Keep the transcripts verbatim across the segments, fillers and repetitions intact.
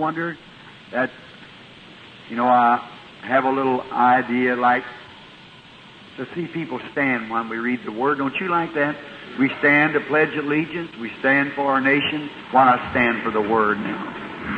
wonder that, you know, I have a little idea like to see people stand when we read the Word. Don't you like that? We stand to pledge allegiance. We stand for our nation. Why not stand for the Word now?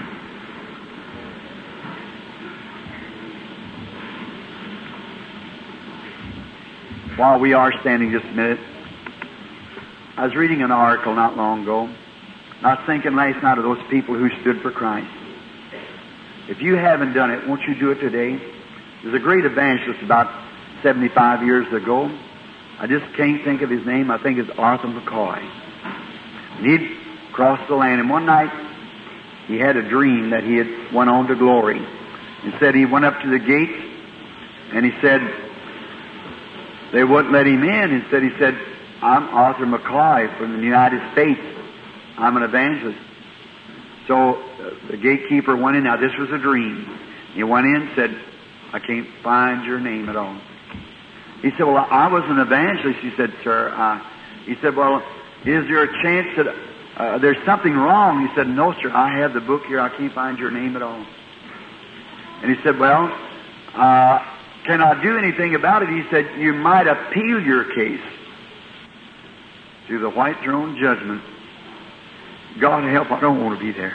While we are standing just a minute, I was reading an article not long ago, and I was thinking last night of those people who stood for Christ. If you haven't done it, won't you do it today? There's a great evangelist about seventy-five years ago. I just can't think of his name. I think it's Arthur McCoy. And he'd crossed the land, and one night he had a dream that he had went on to glory. He said he went up to the gates, and he said they wouldn't let him in. Instead, he said, I'm Arthur McCoy from the United States. I'm an evangelist. So uh, the gatekeeper went in. Now, this was a dream. He went in and said, I can't find your name at all. He said, well, I was an evangelist. He said, sir. Uh, he said, well, is there a chance that uh, there's something wrong? He said, no, sir. I have the book here. I can't find your name at all. And he said, well, uh, can I do anything about it? He said, you might appeal your case to the white throne judgment. God help, I don't want to be there.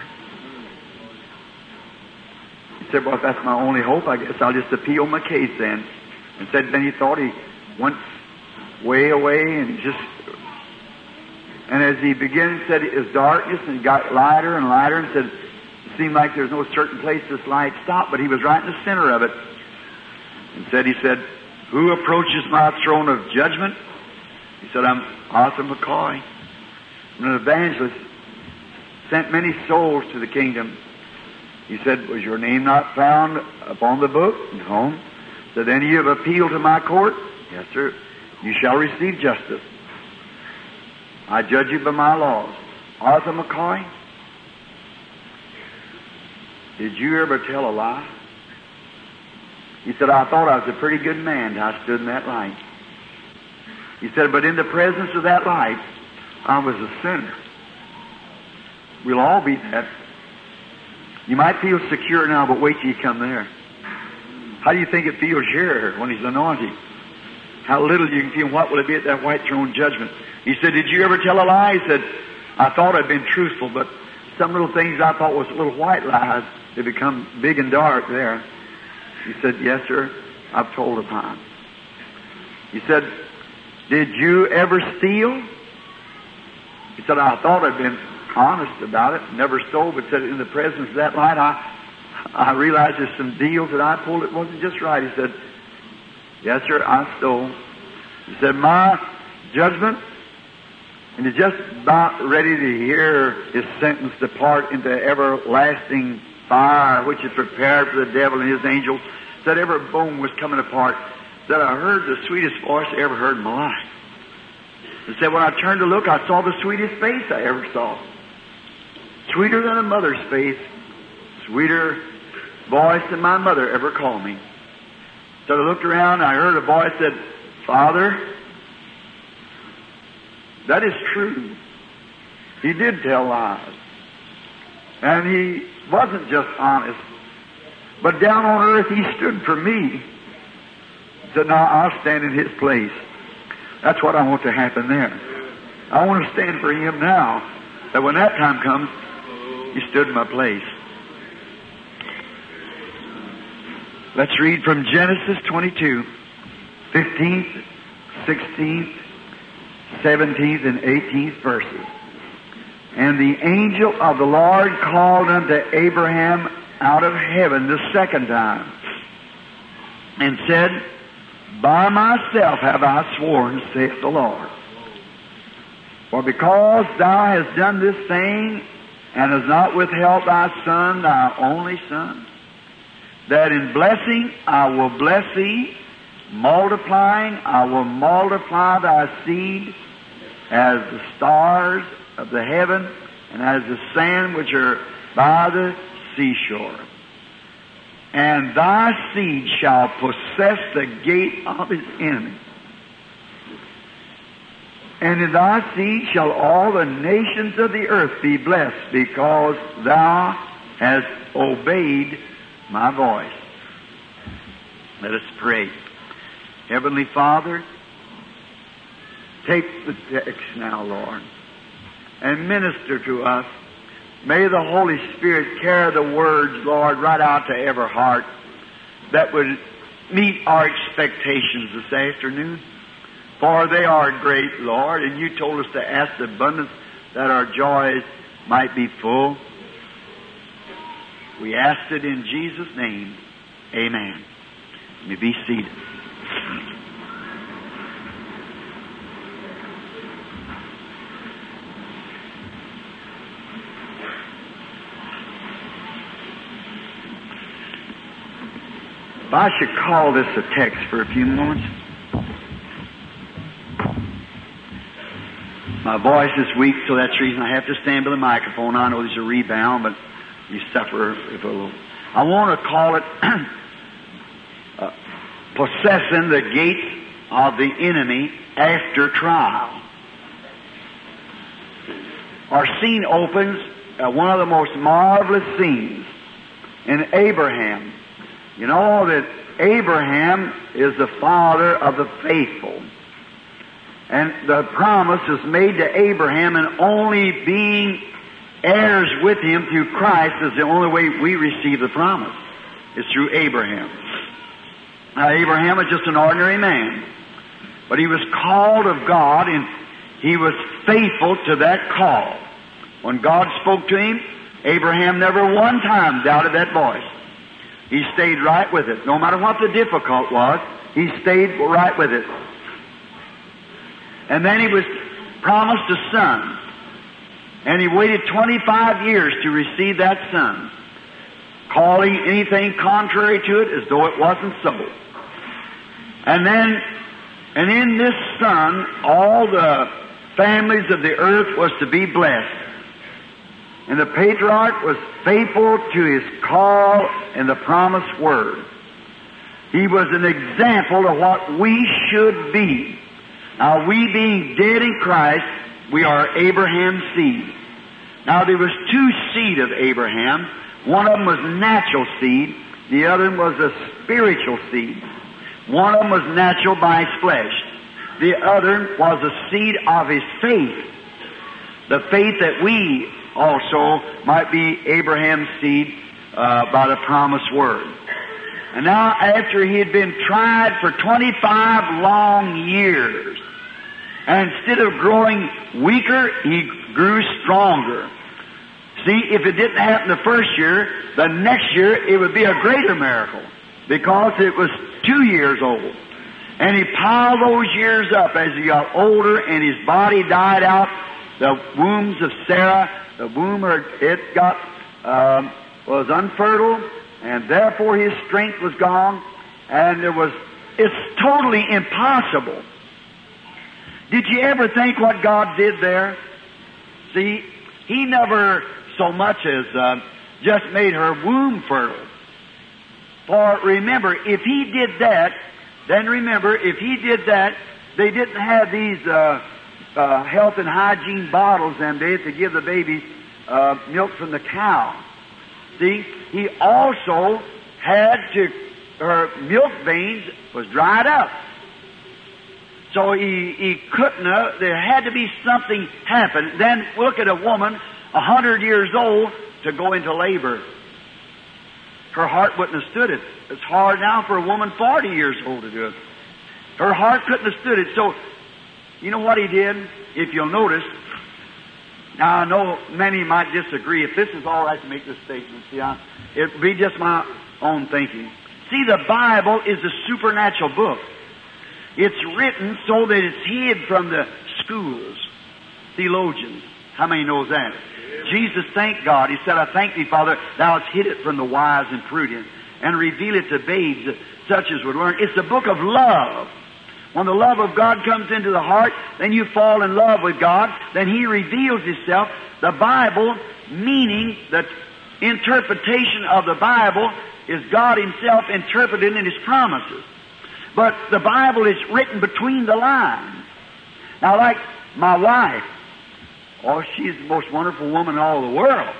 He said, well, if that's my only hope, I guess I'll just appeal my case then. And said, then he thought he went way away and he just, and as he began, said it was darkness and it got lighter and lighter and said, it seemed like there's no certain place this light stopped, but he was right in the center of it. And said, he said, who approaches my throne of judgment? He said, I'm Arthur McCoy. I'm an evangelist. Sent many souls to the kingdom. He said, was your name not found upon the book? No. So then you have appealed to my court? Yes, sir. You shall receive justice. I judge you by my laws. Arthur McCoy, did you ever tell a lie? He said, I thought I was a pretty good man till I stood in that light. He said, but in the presence of that light, I was a sinner. We'll all be that. You might feel secure now, but wait till you come there. How do you think it feels here when He's anointed? How little you can feel. What will it be at that white throne judgment? He said, did you ever tell a lie? He said, I thought I'd been truthful, but some little things I thought was little white lies, they become big and dark there. He said, yes, sir, I've told a time. He said, did you ever steal? He said, I thought I'd been honest about it, never stole, but said in the presence of that light, I I realized there's some deals that I pulled that wasn't just right. He said, yes, sir, I stole. He said, my judgment, and he's just about ready to hear his sentence depart into everlasting fire, which is prepared for the devil and his angels. Said every bone was coming apart. Said I heard the sweetest voice I ever heard in my life. He said when I turned to look, I saw the sweetest face I ever saw. Sweeter than a mother's face. Sweeter voice than my mother ever called me. So I looked around and I heard a voice said, Father, that is true. He did tell lies. And he wasn't just honest, but down on earth he stood for me. He said, now I'll stand in his place. That's what I want to happen there. I want to stand for him now, that when that time comes, he stood in my place. Let's read from Genesis twenty-two, fifteenth, sixteenth, seventeenth, and eighteenth verses. And the angel of the Lord called unto Abraham out of heaven the second time, and said, By myself have I sworn, saith the Lord. For because thou hast done this thing, and hast not withheld thy son, thy only son, that in blessing I will bless thee, multiplying I will multiply thy seed as the stars of the heaven, and as the sand which are by the seashore. And thy seed shall possess the gate of his enemy. And in thy seed shall all the nations of the earth be blessed, because thou has obeyed my voice. Let us pray. Heavenly Father, take the text now, Lord, and minister to us. May the Holy Spirit carry the words, Lord, right out to every heart that would meet our expectations this afternoon. For they are great, Lord, and you told us to ask the abundance that our joys might be full. We ask it in Jesus' name. Amen. You be seated. If I should call this a text for a few moments. My voice is weak, so that's the reason I have to stand by the microphone. I know there's a rebound, but you suffer if a little. I want to call it uh, possessing the gates of the enemy after trial. Our scene opens at one of the most marvelous scenes in Abraham. You know that Abraham is the father of the faithful. And the promise is made to Abraham, and only being heirs with him through Christ is the only way we receive the promise. It's through Abraham. Now, Abraham was just an ordinary man, but he was called of God, and he was faithful to that call. When God spoke to him, Abraham never one time doubted that voice. He stayed right with it. No matter what the difficult was, he stayed right with it. And then he was promised a son. And he waited twenty-five years to receive that son, calling anything contrary to it as though it wasn't so. And then, and in this son, all the families of the earth was to be blessed. And the patriarch was faithful to his call and the promised word. He was an example of what we should be. Now, we being dead in Christ, we are Abraham's seed. Now, there was two seed of Abraham. One of them was natural seed. The other was a spiritual seed. One of them was natural by his flesh. The other was a seed of his faith. The faith that we also might be Abraham's seed uh, by the promised word. And now, after he had been tried for twenty-five long years, and instead of growing weaker, he grew stronger. See, if it didn't happen the first year, the next year it would be a greater miracle, because it was two years old. And he piled those years up as he got older and his body died out. The wombs of Sarah, the womb, it got, um, was unfertile, and therefore his strength was gone, and there was, it's totally impossible. Did you ever think what God did there? See, He never so much as uh, just made her womb fertile. For remember, if He did that, then remember, if He did that, they didn't have these uh, uh, health and hygiene bottles them days to give the babies uh, milk from the cow. See, He also had to, her milk veins was dried up. So he, he couldn't have, there had to be something happen. Then look at a woman, a hundred years old, to go into labor. Her heart wouldn't have stood it. It's hard now for a woman forty years old to do it. Her heart couldn't have stood it. So, you know what he did? If you'll notice, now I know many might disagree. If this is all right to make this statement, see, I, it'd be just my own thinking. See, the Bible is a supernatural book. It's written so that it's hid from the schools, theologians. How many knows that? Jesus thanked God. He said, I thank thee, Father, thou hast hid it from the wise and prudent, and reveal it to babes such as would learn. It's a book of love. When the love of God comes into the heart, then you fall in love with God. Then He reveals Himself. The Bible, meaning the interpretation of the Bible, is God Himself interpreted in His promises. But the Bible is written between the lines. Now, like my wife, oh, she's the most wonderful woman in all the world.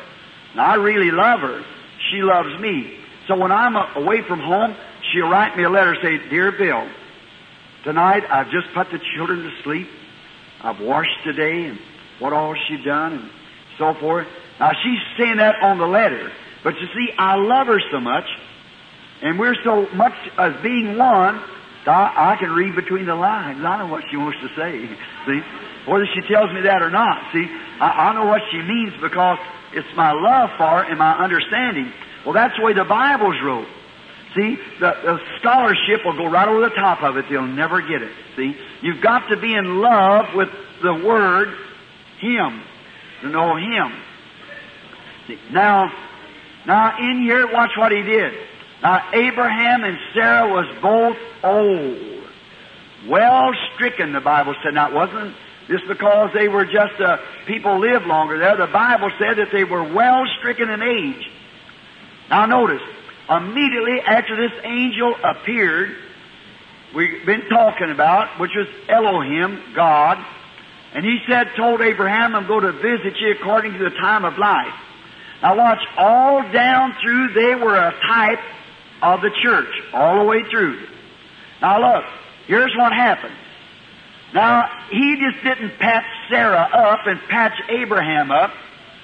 Now, I really love her. She loves me. So when I'm away from home, she'll write me a letter, say, Dear Bill, tonight I've just put the children to sleep. I've washed today, and what all she's done, and so forth. Now, she's saying that on the letter. But you see, I love her so much, and we're so much as being one, I, I can read between the lines. I know what she wants to say. See? Whether she tells me that or not. See? I, I know what she means because it's my love for her and my understanding. Well, that's the way the Bible's wrote. See? The, the scholarship will go right over the top of it. They'll never get it. See? You've got to be in love with the Word, Him. To know Him. See? Now, now in here, watch what He did. Now, Abraham and Sarah was both old. Well stricken, the Bible said. Now, it wasn't just because they were just, uh, people lived longer there. The Bible said that they were well stricken in age. Now, notice, immediately after this angel appeared, we've been talking about, which was Elohim, God, and he said, told Abraham, I'm going to visit you according to the time of life. Now, watch, all down through, they were a type of the church, all the way through. Now look, here's what happened. Now, he just didn't patch Sarah up and patch Abraham up.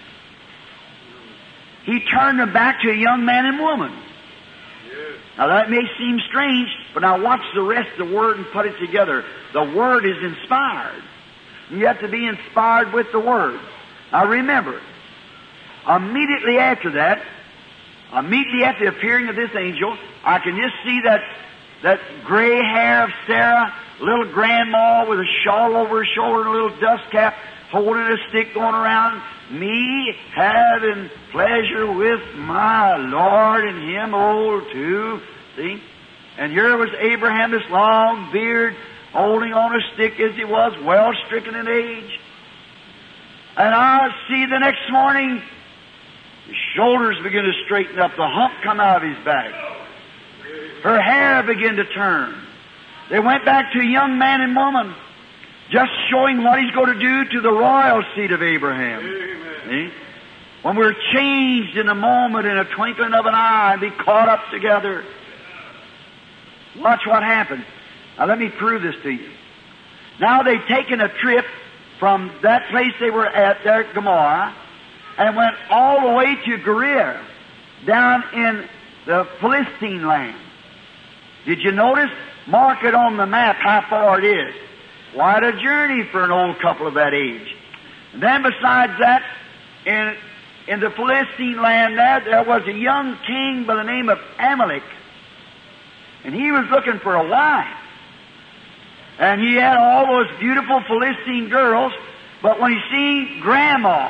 He turned them back to a young man and woman. Yes. Now that may seem strange, but now watch the rest of the Word and put it together. The Word is inspired. You have to be inspired with the Word. Now remember, immediately after that, Immediately after the appearing of this angel, I can just see that that gray hair of Sarah, little grandma with a shawl over her shoulder and a little dust cap, holding a stick going around, me having pleasure with my Lord and him old too. See? And here was Abraham, this long beard, holding on a stick as he was, well stricken in age. And I see the next morning, his shoulders begin to straighten up. The hump come out of his back. Her hair began to turn. They went back to a young man and woman, just showing what he's going to do to the royal seed of Abraham. See? When we're changed in a moment, in a twinkling of an eye, and be caught up together. Watch what happens. Now let me prove this to you. Now they've taken a trip from that place they were at there at Gomorrah, and went all the way to Gerar, down in the Philistine land. Did you notice? Mark it on the map how far it is. Quite a journey for an old couple of that age. And then besides that, in, in the Philistine land there, there was a young king by the name of Amalek. And he was looking for a wife. And he had all those beautiful Philistine girls, but when he seen Grandma,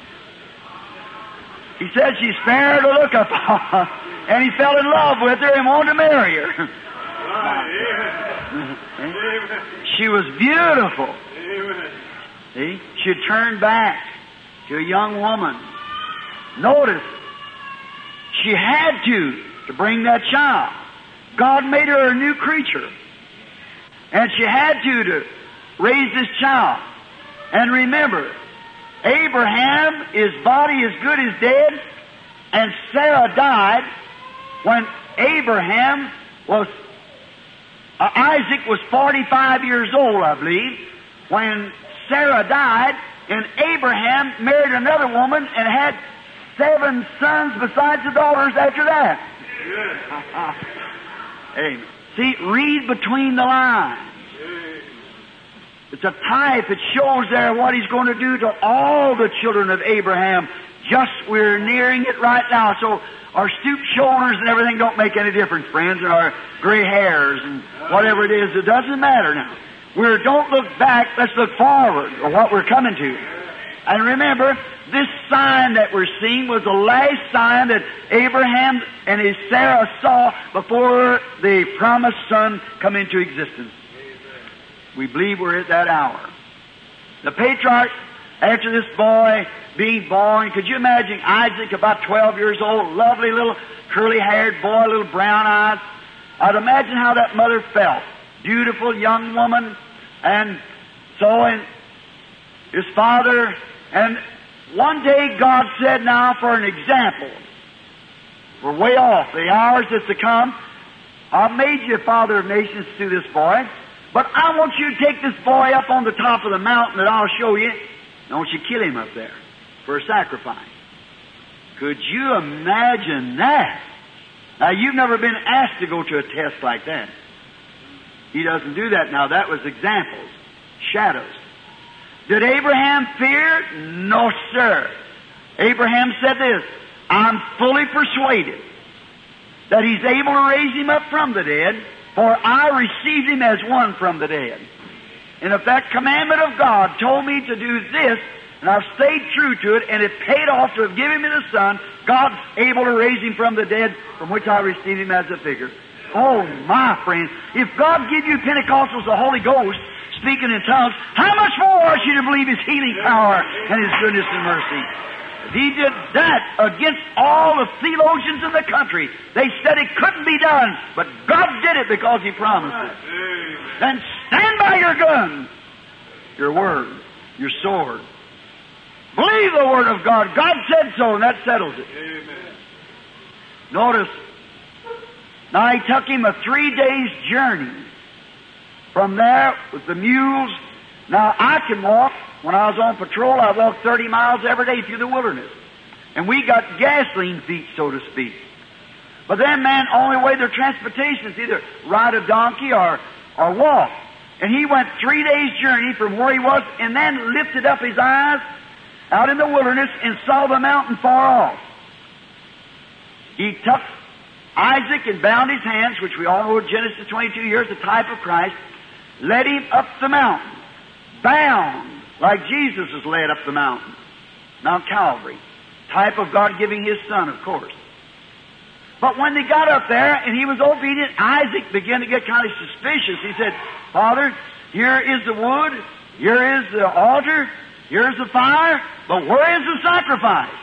he said she's fair to look upon, and he fell in love with her and wanted to marry her. She was beautiful. See? She had turned back to a young woman. Notice, she had to, to bring that child. God made her a new creature. And she had to, to raise this child. And remember, Abraham, his body is good as dead, and Sarah died when Abraham was, uh, Isaac was forty-five years old, I believe, when Sarah died, and Abraham married another woman and had seven sons besides the daughters after that. Amen. See, read between the lines. It's a type. It shows there what He's going to do to all the children of Abraham. Just we're nearing it right now. So our stooped shoulders and everything don't make any difference, friends, and our gray hairs and whatever it is. It doesn't matter now. We don't look back. Let's look forward to what we're coming to. And remember, this sign that we're seeing was the last sign that Abraham and his Sarah saw before the promised son come into existence. We believe we're at that hour. The patriarch, after this boy being born, could you imagine Isaac, about twelve years old, lovely little curly-haired boy, little brown eyes? I'd imagine how that mother felt. Beautiful young woman. And so and his father, and one day God said, now for an example, we're way off, the hours that's to come, I've made you a father of nations through this boy, but I want you to take this boy up on the top of the mountain that I'll show you. I want you to kill him up there for a sacrifice. Could you imagine that? Now, you've never been asked to go to a test like that. He doesn't do that now. That was examples, shadows. Did Abraham fear? No, sir. Abraham said this, I'm fully persuaded that He's able to raise him up from the dead, for I received him as one from the dead. And if that commandment of God told me to do this, and I've stayed true to it, and it paid off to have given me the Son, God's able to raise him from the dead, from which I received him as a figure. Oh, my friend, if God give you Pentecostals the Holy Ghost, speaking in tongues, how much more ought you to believe His healing power and His goodness and mercy? If He did that against all the theologians in the country, they said it couldn't be done, but God did it because He promised it. Then stand by your gun, your word, your sword. Believe the Word of God. God said so, and that settles it. Amen. Notice, now He took him a three days journey from there with the mules. Now I can walk. When I was on patrol, I walked thirty miles every day through the wilderness. And we got gasoline feet, so to speak. But then, man, only way their transportation is either ride a donkey or, or walk. And he went three days' journey from where he was and then lifted up his eyes out in the wilderness and saw the mountain far off. He took Isaac and bound his hands, which we all know in Genesis twenty-two years, the type of Christ, led him up the mountain, bound, like Jesus was led up the mountain, Mount Calvary, type of God giving His Son, of course. But when they got up there and he was obedient, Isaac began to get kind of suspicious. He said, Father, here is the wood, here is the altar, here's the fire, but where is the sacrifice?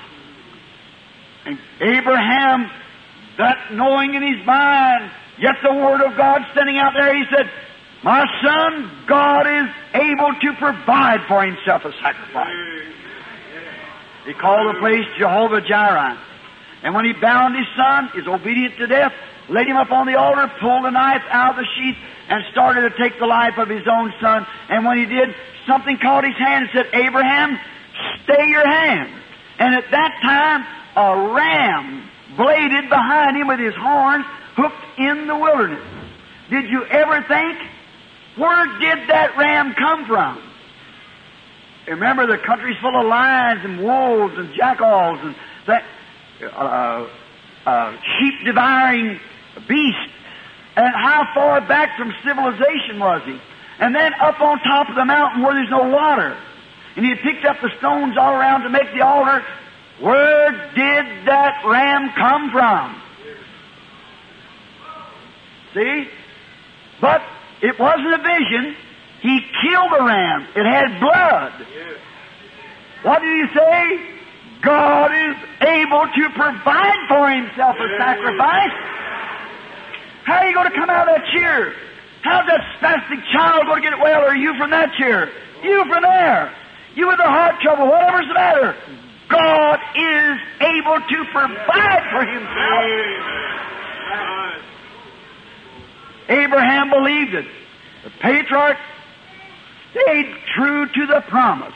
And Abraham, that knowing in his mind, yet the Word of God standing out there, he said, my son, God is able to provide for Himself a sacrifice. He called the place Jehovah Jireh. And when he bound his son, is obedient to death, laid him up on the altar, pulled the knife out of the sheath, and started to take the life of his own son. And when he did, something caught his hand and said, Abraham, stay your hand. And at that time, a ram bladed behind him with his horns, hooked in the wilderness. Did you ever think, where did that ram come from? Remember, the country's full of lions and wolves and jackals and that, uh, uh, sheep-devouring beasts. And how far back from civilization was he? And then up on top of the mountain where there's no water. And he had picked up the stones all around to make the altar. Where did that ram come from? See? But it wasn't a vision. He killed the ram. It had blood. What did he say? God is able to provide for Himself a sacrifice. How are you going to come out of that chair? How's that spastic child going to get well, or you from that chair? You from there. You with the heart trouble, whatever's the matter. God is able to provide for Himself. Abraham believed it. The patriarch stayed true to the promise.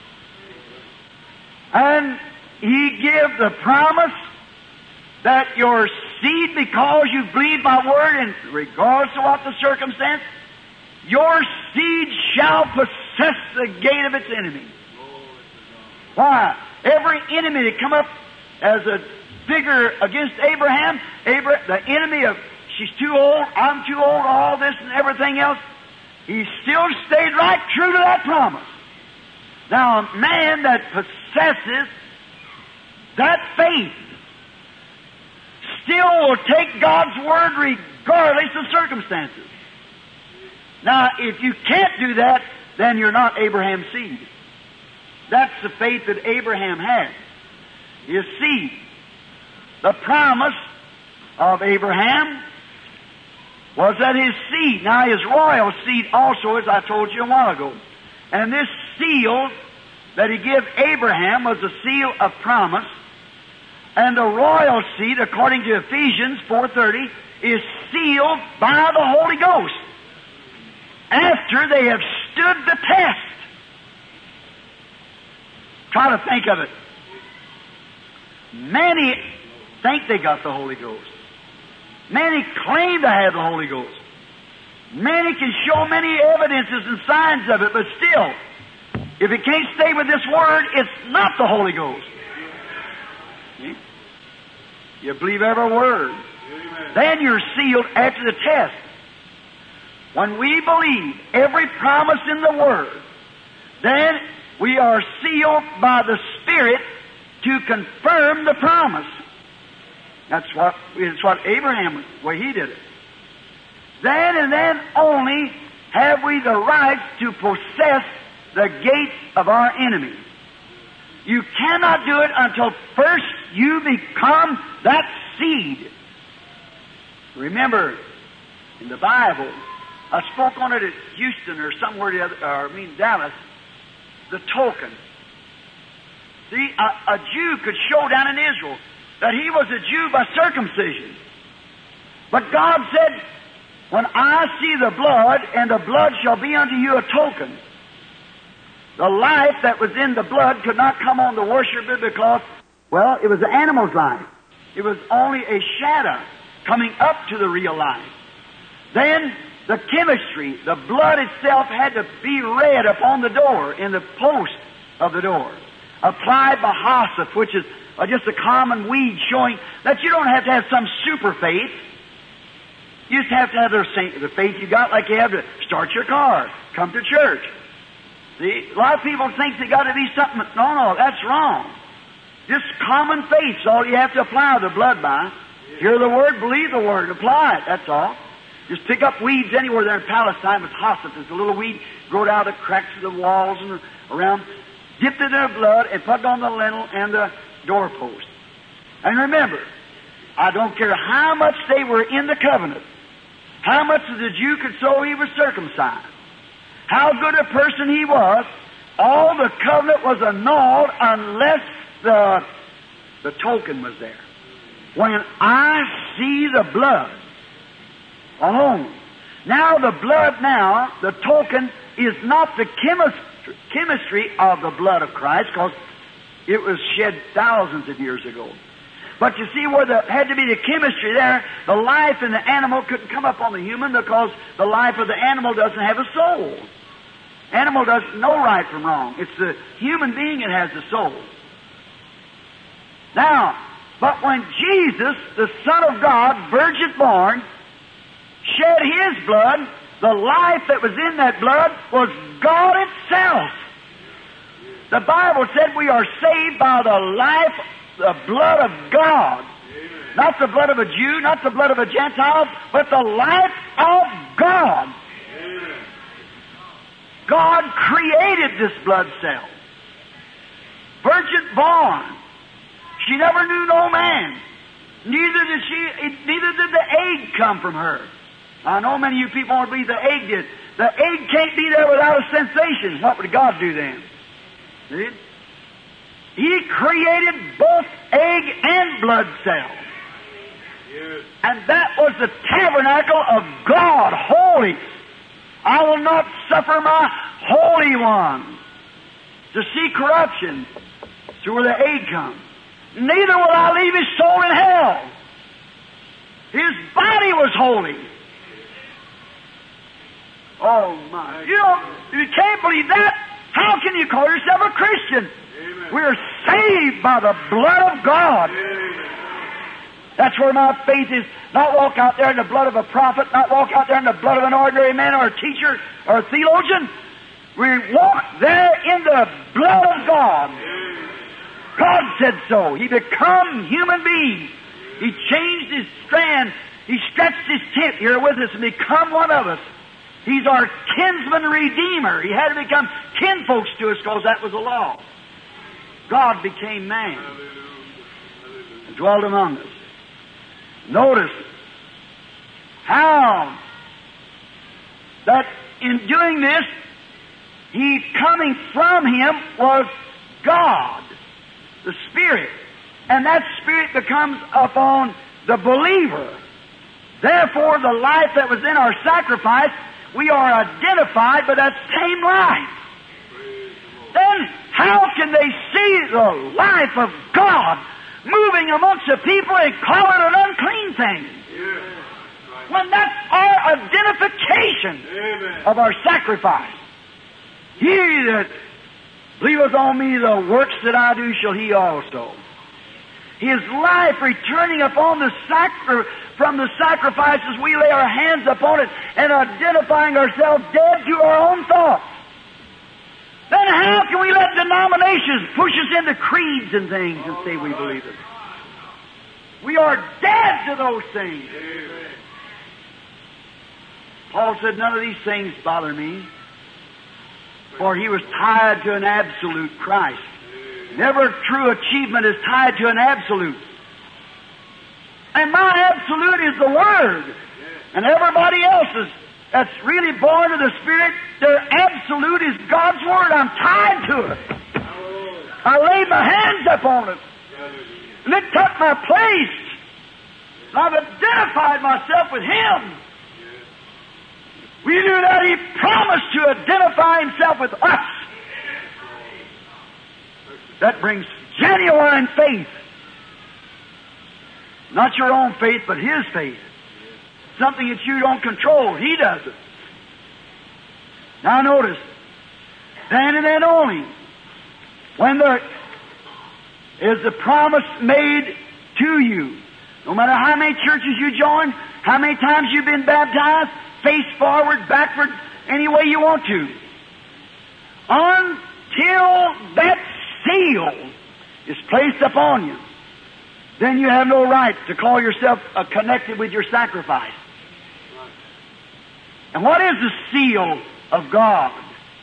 And he gave the promise that your seed, because you believe my word, and regardless of what the circumstance, your seed shall possess the gate of its enemy. Why? Every enemy that come up as a figure against Abraham, Abraham, the enemy of, she's too old, I'm too old, all this and everything else, he still stayed right true to that promise. Now, a man that possesses that faith still will take God's word regardless of circumstances. Now, if you can't do that, then you're not Abraham's seed. That's the faith that Abraham had. His seed. The promise of Abraham was that his seed, now his royal seed also, as I told you a while ago, and this seal that He gave Abraham was a seal of promise, and the royal seed, according to Ephesians four thirty, is sealed by the Holy Ghost after they have stood the test. Try to think of it. Many think they got the Holy Ghost. Many claim to have the Holy Ghost. Many can show many evidences and signs of it, but still, if it can't stay with this Word, it's not the Holy Ghost. See? You believe every word. Amen. Then you're sealed after the test. When we believe every promise in the Word, then we are sealed by the Spirit to confirm the promise. That's what, it's what Abraham, the way he did it. Then and then only have we the right to possess the gates of our enemy. You cannot do it until first you become that seed. Remember, in the Bible, I spoke on it at Houston or somewhere, the other, or I mean Dallas, the token. See, a, a Jew could show down in Israel that he was a Jew by circumcision. But God said, when I see the blood, and the blood shall be unto you a token. The life that was in the blood could not come on the worshiper because, well, it was the animal's life. It was only a shadow coming up to the real life. Then the chemistry, the blood itself had to be read upon the door, in the post of the door, applied by hyssop, which is uh, just a common weed showing that you don't have to have some super faith. You just have to have the, the faith you got, like you have to start your car, come to church. See, a lot of people think they got to be something. No, no, that's wrong. Just common faith is all you have to apply the blood by. Hear the Word, believe the Word, apply it, that's all. Just pick up weeds anywhere there in Palestine with hyssop. There's a little weed growed out of the cracks of the walls and around. Dip it in their blood and put it on the lintel and the doorpost. And remember, I don't care how much they were in the covenant, how much the Jew could show he was circumcised, how good a person he was, all the covenant was annulled unless the, the token was there. When I see the blood alone. Now the blood now, the token, is not the chemistry, chemistry of the blood of Christ, because it was shed thousands of years ago. But you see where there had to be the chemistry there, the life in the animal couldn't come up on the human because the life of the animal doesn't have a soul. Animal doesn't know right from wrong. It's the human being that has the soul. Now, but when Jesus, the Son of God, virgin born, shed His blood, the life that was in that blood was God itself. The Bible said we are saved by the life, the blood of God. Amen. Not the blood of a Jew, not the blood of a Gentile, but the life of God. Amen. God created this blood cell. Virgin born. She never knew no man. Neither did she, neither did the egg come from her. I know many of you people want to believe the egg did. The egg can't be there without a sensation. What would God do then? See? He created both egg and blood cells. Yes. And that was the tabernacle of God, holy. I will not suffer my Holy One to see corruption. To where the egg comes. Neither will I leave his soul in hell. His body was holy. Oh my. You know, if you can't believe that, how can you call yourself a Christian? Amen. We're saved by the blood of God. Amen. That's where my faith is. Not walk out there in the blood of a prophet, not walk out there in the blood of an ordinary man or a teacher or a theologian. We walk there in the blood of God. Amen. God said so. He become human being. He changed his strand. He stretched his tent here with us and become one of us. He's our kinsman redeemer. He had to become kinfolks to us because that was the law. God became man and dwelt among us. Notice how that in doing this, He coming from Him was God, the Spirit. And that Spirit becomes upon the believer. Therefore, the life that was in our sacrifice, we are identified by that same life. Then how can they see the life of God moving amongst the people and call it an unclean thing? When that's our identification Amen. Of our sacrifice. He that believeth on me, the works that I do shall he also. His life returning upon the sacri- from the sacrifices, we lay our hands upon it and identifying ourselves dead to our own thoughts. Then how can we let denominations push us into creeds and things and say we believe it? We are dead to those things. Paul said, none of these things bother me, for he was tied to an absolute Christ. Never true achievement is tied to an absolute. And my absolute is the Word. And everybody else's that's really born of the Spirit, their absolute is God's Word. I'm tied to it. I laid my hands upon it. And it took my place. And I've identified myself with Him. We knew that He promised to identify Himself with us. That brings genuine faith. Not your own faith, but His faith. Something that you don't control. He does it. Now notice, then and then only, when there is the promise made to you, no matter how many churches you join, how many times you've been baptized, face forward, backward, any way you want to, until that seal is placed upon you, then you have no right to call yourself uh, connected with your sacrifice. And what is the seal of God?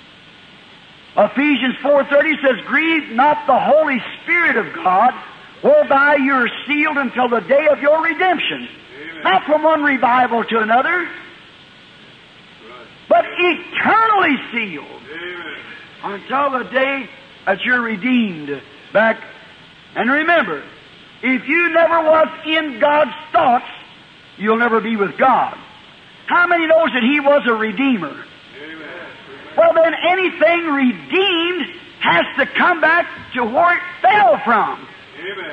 Ephesians four thirty says, grieve not the Holy Spirit of God, whereby you are sealed until the day of your redemption. Amen. Not from one revival to another, right, but eternally sealed. Amen. Until the day that you're redeemed back. And remember, if you never was in God's thoughts, you'll never be with God. How many knows that He was a Redeemer? Amen. Well, then anything redeemed has to come back to where it fell from. Amen.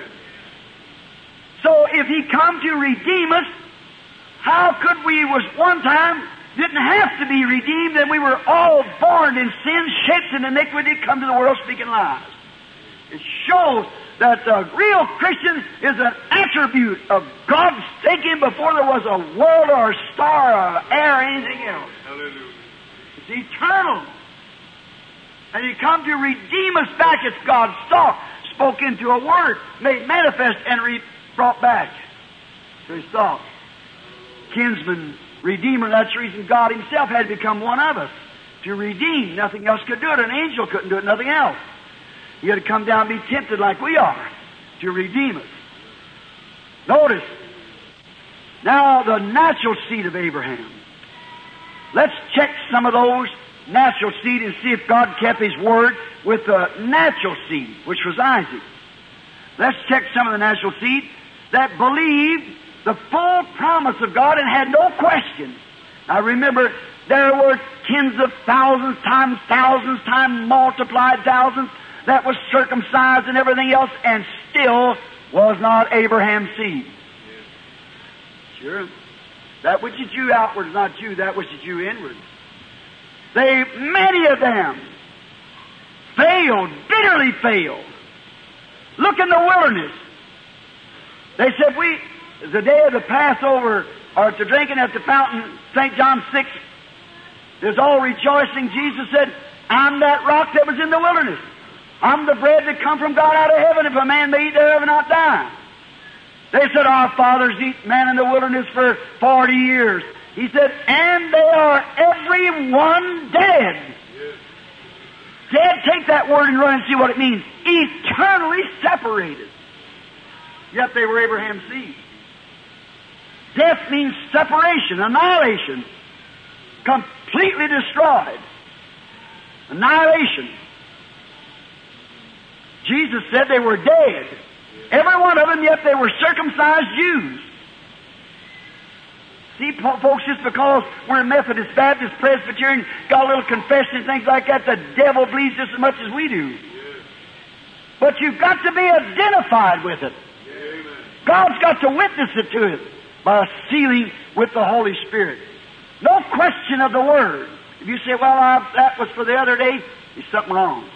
So if He come to redeem us, how could we, was one time, didn't have to be redeemed, and we were all born in sin, shaped in iniquity, come to the world speaking lies. It shows that the real Christian is an attribute of God's thinking before there was a world or a star or air or anything else. Hallelujah. It's eternal. And He come to redeem us back. It's God's thought, spoke into a word, made manifest, and re- brought back to His thought. Kinsman, Redeemer, that's the reason God Himself had to become one of us, to redeem. Nothing else could do it. An angel couldn't do it, nothing else. He had to come down and be tempted like we are to redeem us. Notice, now the natural seed of Abraham. Let's check some of those natural seed and see if God kept His word with the natural seed, which was Isaac. Let's check some of the natural seed that believed the full promise of God and had no question. Now remember, there were tens of thousands times thousands times multiplied thousands that was circumcised and everything else, and still was not Abraham's seed. Sure. That which is Jew outward is not Jew, that which is Jew inward. They, many of them, failed, bitterly failed. Look in the wilderness. They said, we, the day of the Passover, or to drinking at the fountain, Saint John six, there's all rejoicing. Jesus said, I'm that rock that was in the wilderness. I'm the bread that come from God out of heaven. If a man may eat thereof and not die. They said, our fathers eat man in the wilderness for forty years. He said, and they are every one dead. Yes. Dead, take that word and run and see what it means. Eternally separated. Yet they were Abraham's seed. Death means separation, annihilation. Completely destroyed. Annihilation. Jesus said they were dead. Every one of them, yet they were circumcised Jews. See, folks, just because we're Methodist, Baptist, Presbyterian, got a little confession and things like that, the devil believes just as much as we do. But you've got to be identified with it. God's got to witness it to it by sealing with the Holy Spirit. No question of the Word. If you say, well, I, that was for the other day, there's something wrong.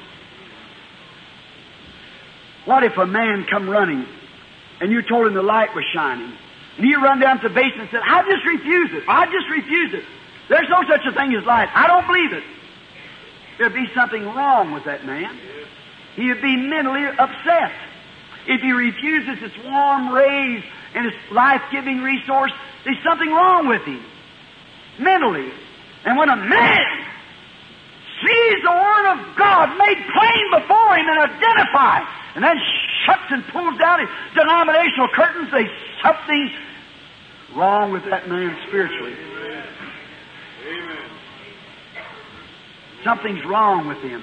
What if a man come running and you told him the light was shining? And he run down to the basement and said, I just refuse it. I just refuse it. There's no such a thing as light. I don't believe it. There'd be something wrong with that man. He would be mentally upset. If he refuses its warm rays and its life-giving resource, there's something wrong with him. Mentally. And when a man sees the Word of God made plain before him and identified, and then shuts and pulls down his denominational curtains, there's something wrong with that man spiritually. Amen. Amen. Something's wrong with him.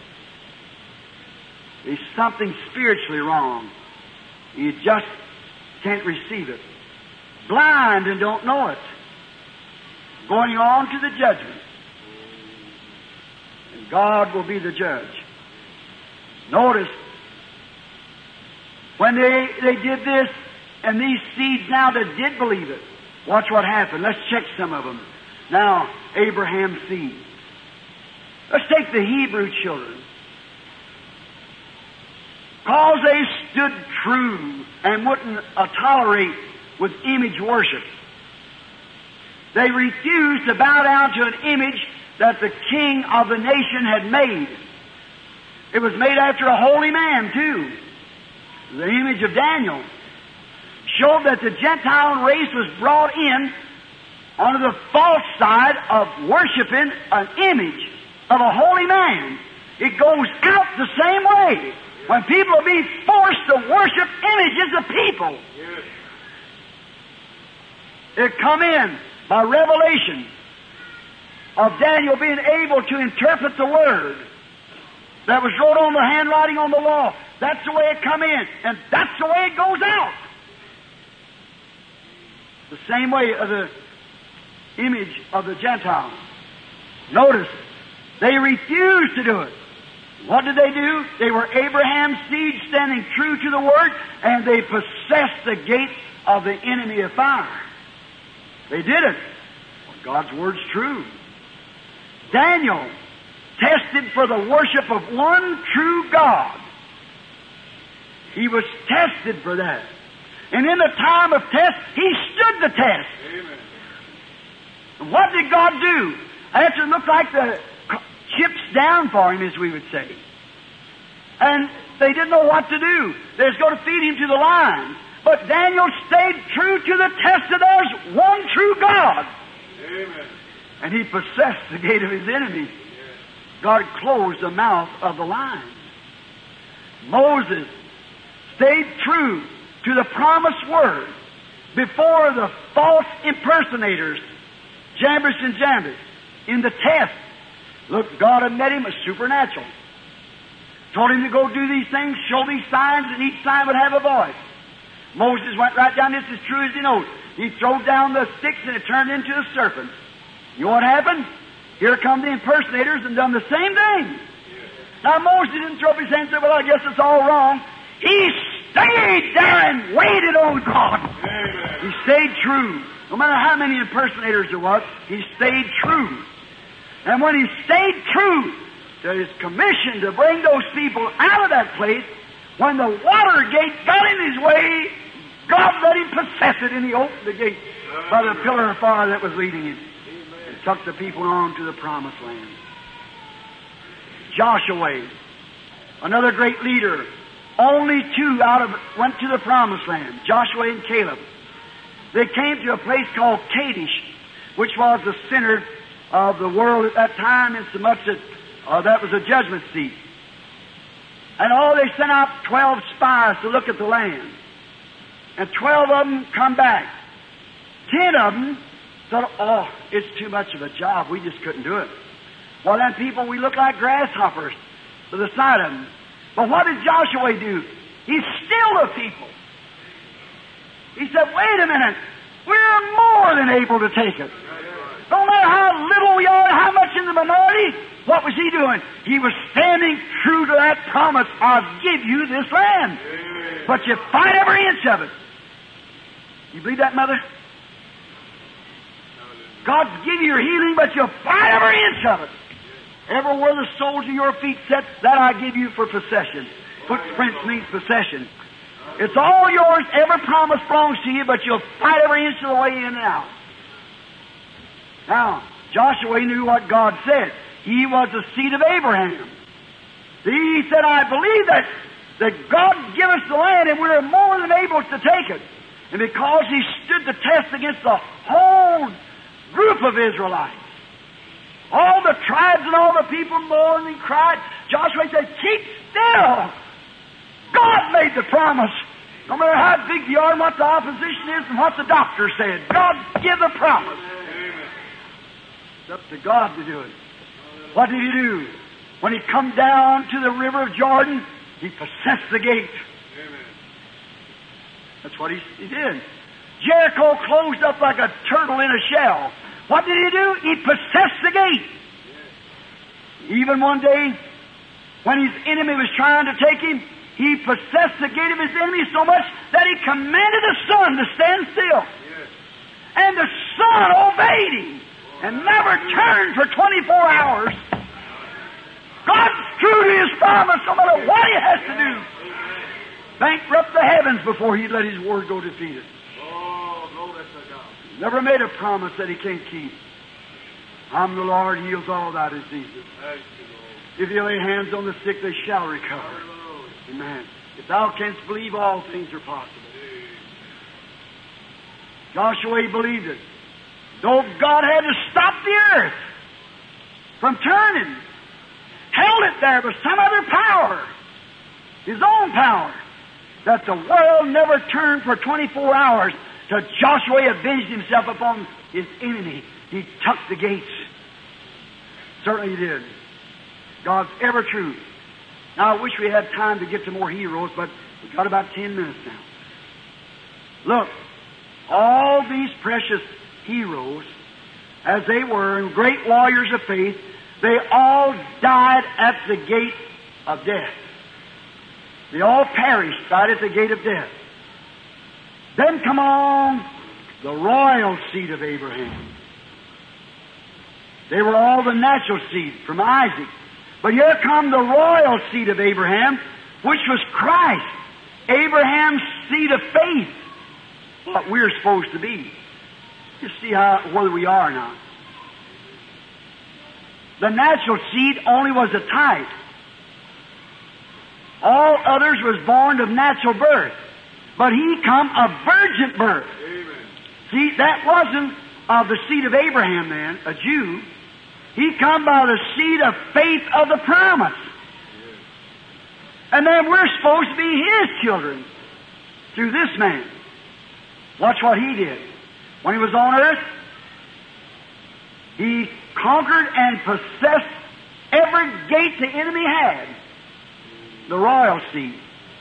There's something spiritually wrong. You just can't receive it. Blind and don't know it. Going on to the judgment. And God will be the judge. Notice, when they, they did this, and these seeds now that did believe it, watch what happened. Let's check some of them. Now, Abraham's seed. Let's take the Hebrew children. Because they stood true and wouldn't uh, tolerate with image worship. They refused to bow down to an image that the king of the nation had made. It was made after a holy man, too. The image of Daniel showed that the Gentile race was brought in on the false side of worshiping an image of a holy man. It goes out the same way. When people are being forced to worship images of people, Yes. it come in by revelation of Daniel being able to interpret the Word that was wrote on the handwriting on the wall. That's the way it come in, and that's the way it goes out. The same way of the image of the Gentiles. Notice, they refused to do it. What did they do? They were Abraham's seed standing true to the Word, and they possessed the gate of the enemy of fire. They did it. Well, God's Word's true. Daniel tested for the worship of one true God. He was tested for that. And in the time of test, he stood the test. Amen. And what did God do? After it looked like the chips down for him, as we would say. And they didn't know what to do. They was going to feed him to the lions. But Daniel stayed true to the test that there's one true God. Amen. And he possessed the gate of his enemy. God closed the mouth of the lions. Moses stayed true to the promised word before the false impersonators, Jambres and Jambres, in the test. Look, God had met him as supernatural. Told him to go do these things, show these signs, and each sign would have a voice. Moses went right down this as true as he knows. He threw down the sticks and it turned into a serpent. You know what happened? Here come the impersonators and done the same thing. Now Moses didn't throw up his hands and say, well, I guess it's all wrong. He stayed there and waited on God. Amen. He stayed true. No matter how many impersonators there was, he stayed true. And when he stayed true to his commission to bring those people out of that place, when the water gate got in his way, God let him possess it, and he opened the gate by the pillar of fire that was leading him and took the people on to the promised land. Joshua, another great leader, only two out of went to the promised land, Joshua and Caleb. They came to a place called Kadesh, which was the center of the world at that time, in so much that uh, that was a judgment seat. And all they sent out twelve spies to look at the land. And twelve of them come back. Ten of them thought, oh, it's too much of a job. We just couldn't do it. Well, then people, we look like grasshoppers to the sight of them. But what did Joshua do? He stilled the people. He said, wait a minute, we're more than able to take it. No matter how little we are, how much in the minority, what was he doing? He was standing true to that promise, I'll give you this land. But you fight every inch of it. You believe that, Mother? God's give you your healing, but you fight every inch of it. Everywhere the soles of your feet set, that I give you for possession. Footprints means possession. It's all yours. Every promise belongs to you, but you'll fight every inch of the way in and out. Now, Joshua knew what God said. He was the seed of Abraham. See, he said, I believe that, that God give us the land and we're more than able to take it. And because he stood the test against the whole group of Israelites, all the tribes and all the people mourned and cried, Joshua said, keep still. God made the promise. No matter how big you are and what the opposition is and what the doctor said, God give the promise. It's up to God to do it. What did he do? When he come down to the river of Jordan, he possessed the gate. That's what he, he did. Jericho closed up like a turtle in a shell. What did he do? He possessed the gate. Even one day, when his enemy was trying to take him, he possessed the gate of his enemy so much that he commanded the sun to stand still. And the sun obeyed him and never turned for twenty-four hours. God's true to his promise no matter what he has to do. Bankrupt the heavens before he let his word go defeated. Never made a promise that he can't keep. I'm the Lord, heals all thy diseases. If you lay hands on the sick, they shall recover. Amen. If thou canst believe, all things are possible. Joshua, he believed it. Though God had to stop the earth from turning, held it there by some other power, his own power, that the world never turned for twenty-four hours. So Joshua avenged himself upon his enemy. He took the gates. Certainly he did. God's ever true. Now, I wish we had time to get to more heroes, but we've got about ten minutes now. Look, all these precious heroes, as they were, and great warriors of faith, they all died at the gate of death. They all perished right at the gate of death. Then come on the royal seed of Abraham. They were all the natural seed from Isaac. But here come the royal seed of Abraham, which was Christ. Abraham's seed of faith. What we're supposed to be. You see how where we are now. The natural seed only was a type. All others was born of natural birth. But he come of virgin birth. Amen. See, that wasn't of the seed of Abraham then, a Jew. He come by the seed of faith of the promise. Yes. And then we're supposed to be his children through this man. Watch what he did. When he was on earth, he conquered and possessed every gate the enemy had. The royal seed.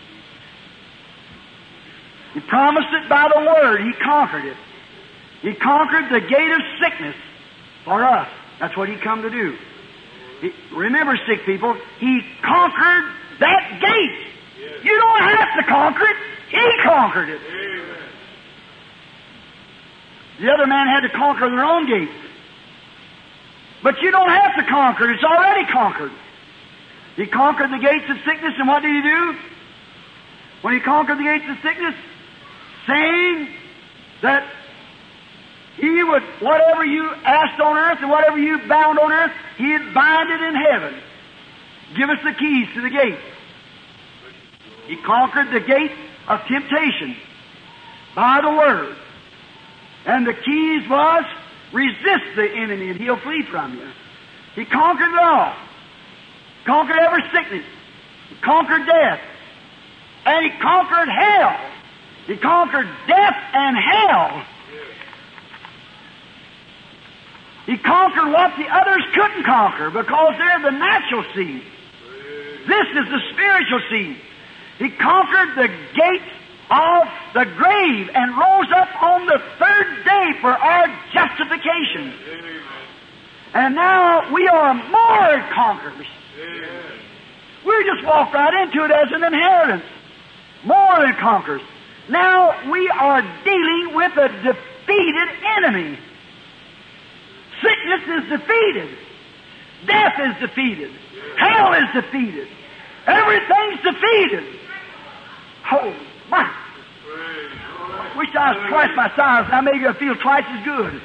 He promised it by the Word. He conquered it. He conquered the gate of sickness for us. That's what He come to do. He, remember, sick people, He conquered that gate. Yes. You don't have to conquer it. He conquered it. Amen. The other man had to conquer their own gates. But you don't have to conquer it. It's already conquered. He conquered the gates of sickness, and what did He do? When He conquered the gates of sickness, saying that He would, whatever you asked on earth and whatever you bound on earth, He'd bind it in heaven. Give us the keys to the gate. He conquered the gate of temptation by the Word. And the keys was, resist the enemy and he'll flee from you. He conquered it all. Conquered every sickness. He conquered death. And He conquered hell. He conquered death and hell. He conquered what the others couldn't conquer because they're the natural seed. This is the spiritual seed. He conquered the gates of the grave and rose up on the third day for our justification. And now we are more conquerors. We just walk right into it as an inheritance. More than conquerors. Now we are dealing with a defeated enemy. Sickness is defeated. Death is defeated. Hell is defeated. Everything's defeated. Oh, my. Wish I was twice my size. Now maybe I feel twice as good.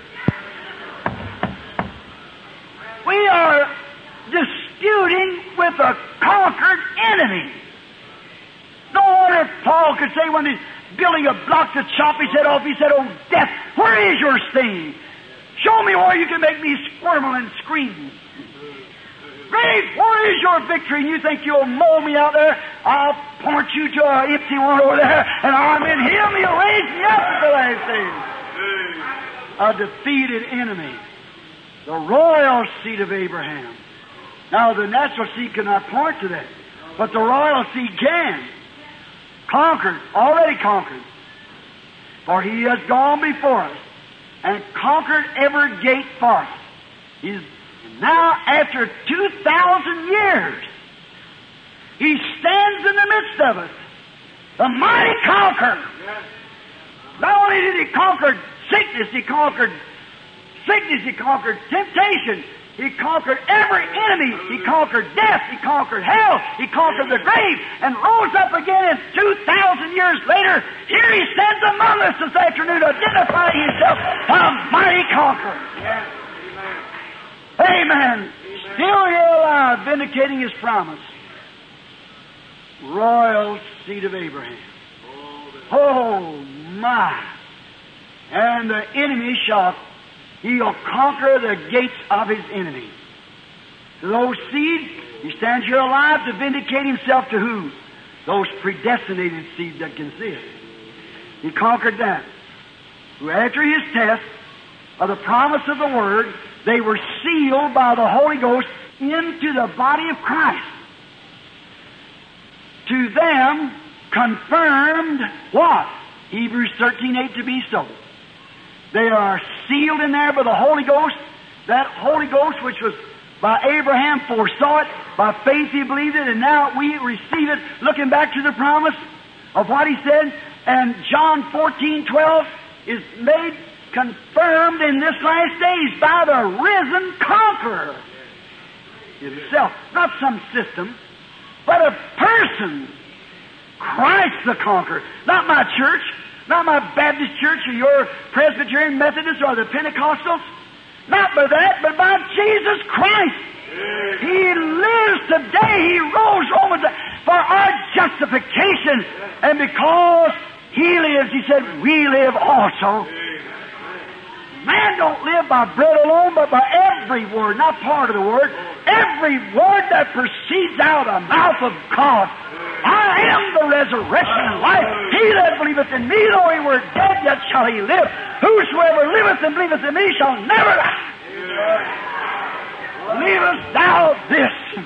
We are disputing with a conquered enemy. No wonder Paul could say when he's building a block to chop his head off, he said, "Oh, death, where is your sting? Show me where you can make me squirm and scream. Grave, where is your victory? And you think you'll mold me out there? I'll point you to an empty one over there, and I'm in Him. He'll raise me up at the last day." A defeated enemy. The royal seed of Abraham. Now, the natural seed cannot point to that, but the royal seed can. Conquered, already conquered. For He has gone before us and conquered every gate for us. He's now, after two thousand years, He stands in the midst of us, the mighty conqueror. Not only did He conquer sickness, He conquered sickness, He conquered temptation, He conquered every enemy, He conquered death, He conquered hell, He conquered the grave, and rose up again, and two thousand years later, here He stands among us this afternoon, identifying Himself a mighty conqueror. Yes. Amen. Still here alive, vindicating His promise. Royal seed of Abraham. Oh, my. And the enemy shall, he'll conquer the gates of his enemy. To those seeds, He stands here alive to vindicate Himself to who? Those predestinated seeds that can see it. He conquered that. Who after His test of the promise of the Word, they were sealed by the Holy Ghost into the body of Christ. To them, confirmed what? Hebrews thirteen eight to be so. They are sealed in there by the Holy Ghost. That Holy Ghost which was by Abraham foresaw it. By faith he believed it, and now we receive it looking back to the promise of what He said. And John fourteen twelve is made confirmed in this last days by the risen conqueror Himself. Not some system, but a person. Christ the conqueror. Not my church, not my Baptist church or your Presbyterian Methodist or the Pentecostals. Not by that, but by Jesus Christ. He lives today. He rose Romans for our justification. And because He lives, He said, we live also. Man don't live by bread alone, but by every word, not part of the word, every word that proceeds out of the mouth of God. I am the resurrection and life. He that believeth in me, though he were dead, yet shall he live. Whosoever liveth and believeth in me shall never die. Believest thou this?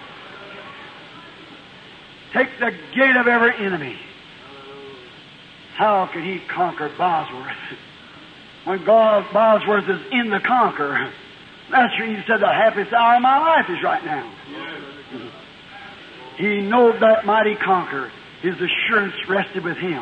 Take the gate of every enemy. How could he conquer Bosworth? When God, Bosworth is in the conquer. That's where He said the happiest hour of my life is right now. He knowed that mighty conqueror. His assurance rested with Him.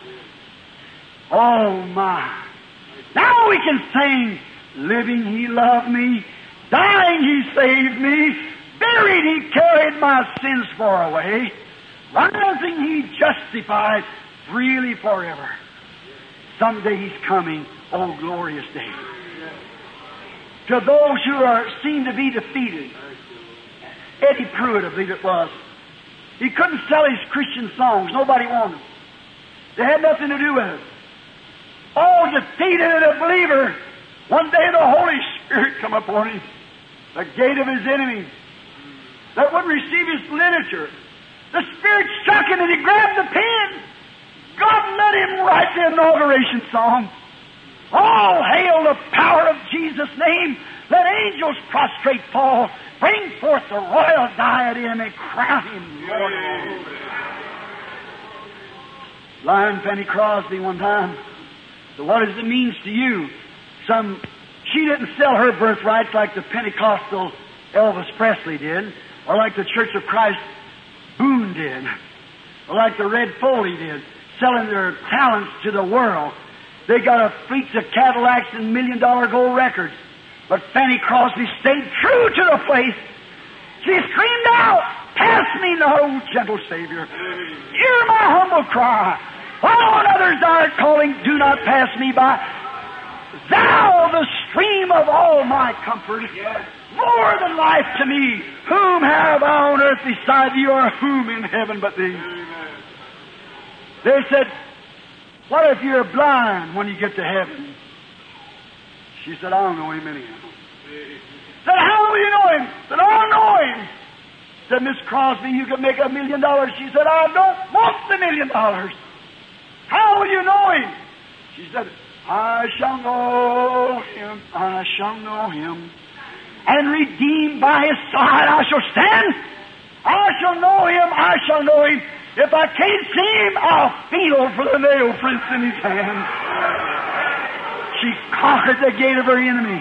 Oh my. Now we can sing, living He loved me, dying He saved me, buried He carried my sins far away, rising He justified freely forever. Someday He's coming. Oh, glorious day. To those who are seen to be defeated. Eddie Pruitt, I believe it was. He couldn't sell his Christian songs. Nobody wanted them. They had nothing to do with it. Oh, defeated a believer. One day the Holy Spirit come upon him. The gate of his enemies. That wouldn't receive his literature. The Spirit struck him and he grabbed the pen. God let him write the inauguration song. All hail the power of Jesus' name. Let angels prostrate fall. Bring forth the royal diadem and crown him Lord of all. Lion Fanny Crosby one time. So what does it mean to you? Some, she didn't sell her birthrights like the Pentecostal Elvis Presley did, or like the Church of Christ Boone did, or like the Red Foley did, selling their talents to the world. They got a fleet of Cadillacs and million-dollar gold records. But Fanny Crosby stayed true to the place. She screamed out, "Pass me not, O gentle Savior. Hear my humble cry. While on others thou art calling, do not pass me by. Thou, the stream of all my comfort, more than life to me. Whom have I on earth beside thee, or whom in heaven but thee?" They said, "What if you're blind when you get to heaven?" She said, "I don't know him anyhow." Said, "How will you know him?" Said, "I don't know him." Said, "Miss Crosby, you could make a million dollars." She said, "I don't want the million dollars." "How will you know him?" She said, "I shall know him, I shall know him. And redeemed by his side I shall stand. I shall know him, I shall know him. If I can't see him, I'll feel for the nail prints in his hand." She conquered the gate of her enemy.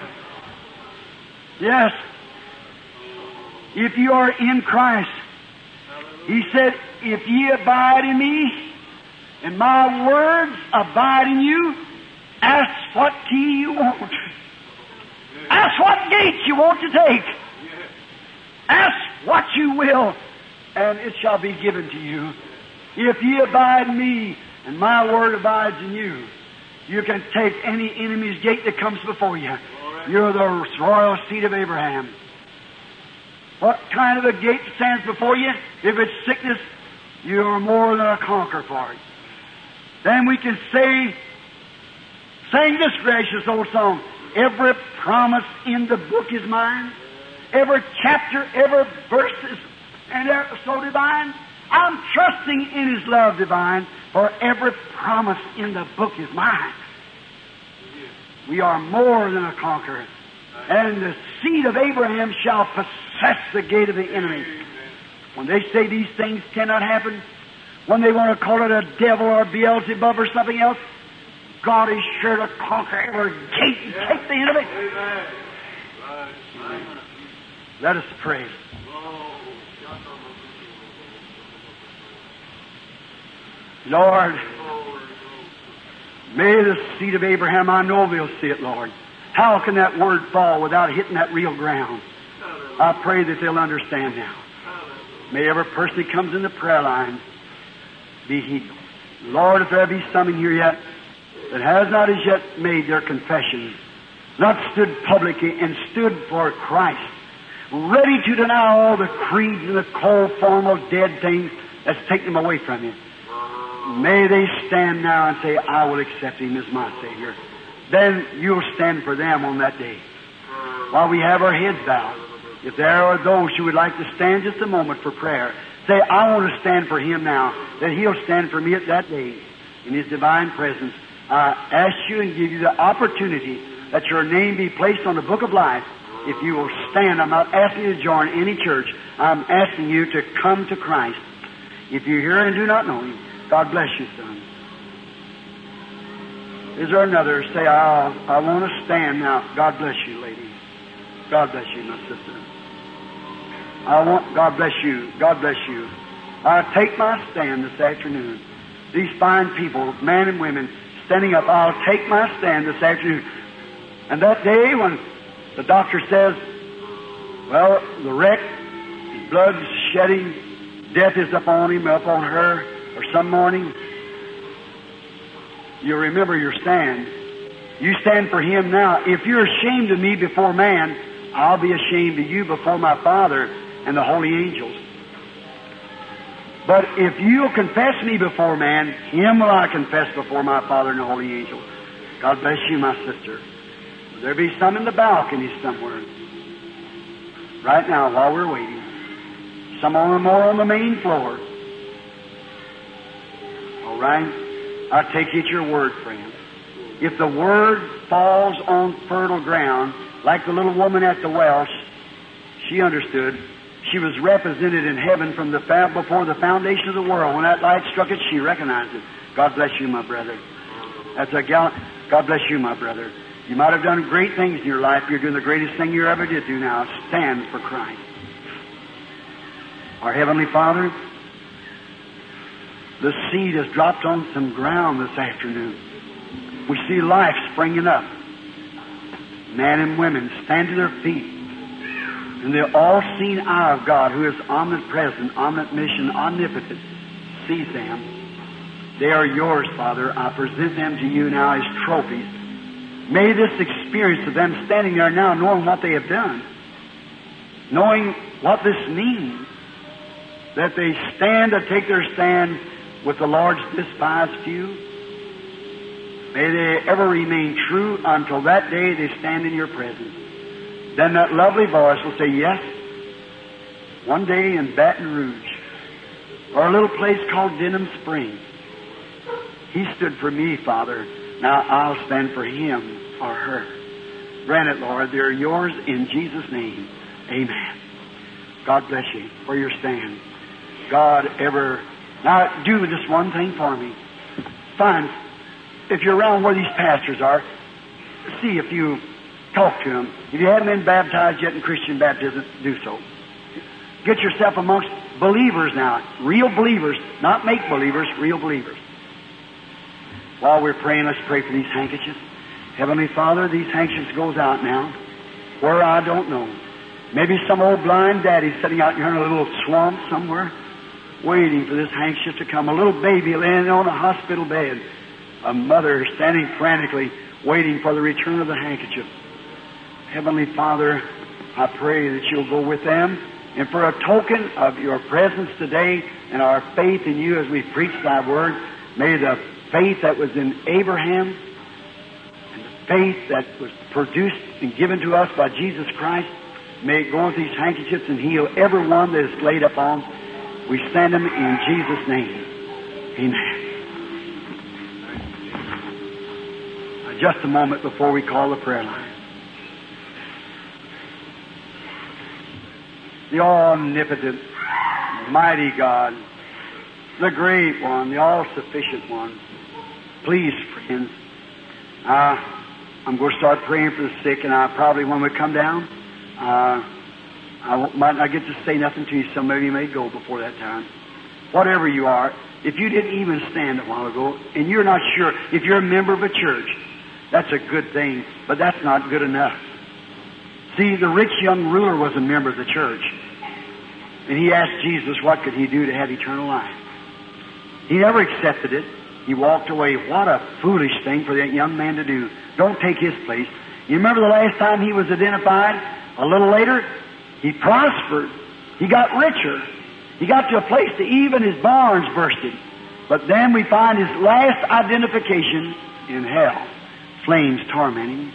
Yes. If you are in Christ, He said, "If ye abide in me, and my words abide in you, ask what key you want. Ask what gate you want to take. Ask what you will, and it shall be given to you. If ye abide in me, and my word abides in you, you can take any enemy's gate that comes before you. You're the royal seed of Abraham. What kind of a gate stands before you? If it's sickness, you're more than a conqueror for it. Then we can say, sing this gracious old song, "Every promise in the book is mine. Every chapter, every verse is and they're so divine. I'm trusting in His love divine, for every promise in the book is mine." We are more than a conqueror. And the seed of Abraham shall possess the gate of the enemy. When they say these things cannot happen, when they want to call it a devil or Beelzebub or something else, God is sure to conquer every gate and take the enemy. Let us pray. Lord, may the seed of Abraham, I know they'll see it, Lord. How can that word fall without hitting that real ground? I pray that they'll understand now. May every person that comes in the prayer line be healed. Lord, if there be some in here yet that has not as yet made their confession, not stood publicly and stood for Christ, ready to deny all the creeds and the cold, formal, dead things that's taken them away from you, may they stand now and say, "I will accept Him as my Savior." Then you'll stand for them on that day. While we have our heads bowed, if there are those who would like to stand just a moment for prayer, say, "I want to stand for Him now, that He'll stand for me at that day in His divine presence." I ask you and give you the opportunity that your name be placed on the book of life. If you will stand, I'm not asking you to join any church. I'm asking you to come to Christ. If you're here and do not know Him, God bless you, son. Is there another? Say, I, I want to stand now. God bless you, lady. God bless you, my sister. I want, God bless you. God bless you. I take my stand this afternoon. These fine people, men and women, standing up, I'll take my stand this afternoon. And that day when the doctor says, well, the wreck, his blood's shedding, death is upon him, up on her, or some morning, you remember your stand. You stand for Him now. If you're ashamed of me before man, I'll be ashamed of you before my Father and the holy angels. But if you'll confess me before man, Him will I confess before my Father and the holy angels. God bless you, my sister. Will there be some in the balcony somewhere? Right now, while we're waiting. Some on more on the main floor. All right? I take it your word, friend. If the word falls on fertile ground, Like the little woman at the well, she understood. She was represented in heaven from the fa- before the foundation of the world. When that light struck it, she recognized it. God bless you, my brother. That's a gal. God bless you, my brother. You might have done great things in your life. You're doing the greatest thing you ever did do now. Stand for Christ. Our Heavenly Father, the seed has dropped on some ground this afternoon. We see life springing up. Men and women stand to their feet. And the all-seeing eye of God, who is omnipresent, omniscient, omnipotent, sees them. They are yours, Father. I present them to you now as trophies. May this experience of them standing there now, knowing what they have done, knowing what this means, that they stand to take their stand with the Lord's despised few, may they ever remain true until that day they stand in your presence. Then that lovely voice will say, yes, one day in Baton Rouge, or a little place called Denham Springs, he stood for me, Father. Now I'll stand for him or her. Grant it, Lord. They're yours in Jesus' name. Amen. God bless you for your stand. God ever... Now do this one thing for me. Find, if you're around where these pastors are, see if you talk to them. If you haven't been baptized yet in Christian baptism, do so. Get yourself amongst believers now. Real believers. Not make-believers, real believers. While we're praying, let's pray for these handkerchiefs. Heavenly Father, these handkerchiefs goes out now. Where I don't know. Maybe some old blind daddy sitting out here in a little swamp somewhere, waiting for this handkerchief to come. A little baby laying on a hospital bed. A mother standing frantically, waiting for the return of the handkerchief. Heavenly Father, I pray that you'll go with them. And for a token of your presence today and our faith in you as we preach thy word, may the faith that was in Abraham and the faith that was produced and given to us by Jesus Christ, may it go with these handkerchiefs and heal every one that is laid upon. We stand them in Jesus' name. Amen. Now, just a moment before we call the prayer line. The omnipotent, mighty God, the great one, the all-sufficient one. Please, friends, uh, I'm going to start praying for the sick, and I probably, when we come down, uh, I might not get to say nothing to you. Some of you may go before that time. Whatever you are, if you didn't even stand a while ago, and you're not sure, if you're a member of a church, that's a good thing, but that's not good enough. See, the rich young ruler was a member of the church. And he asked Jesus what could he do to have eternal life. He never accepted it. He walked away. What a foolish thing for that young man to do. Don't take his place. You remember the last time he was identified? A little later, he prospered. He got richer. He got to a place that even his barns bursted. But then we find his last identification in hell. Flames tormenting him.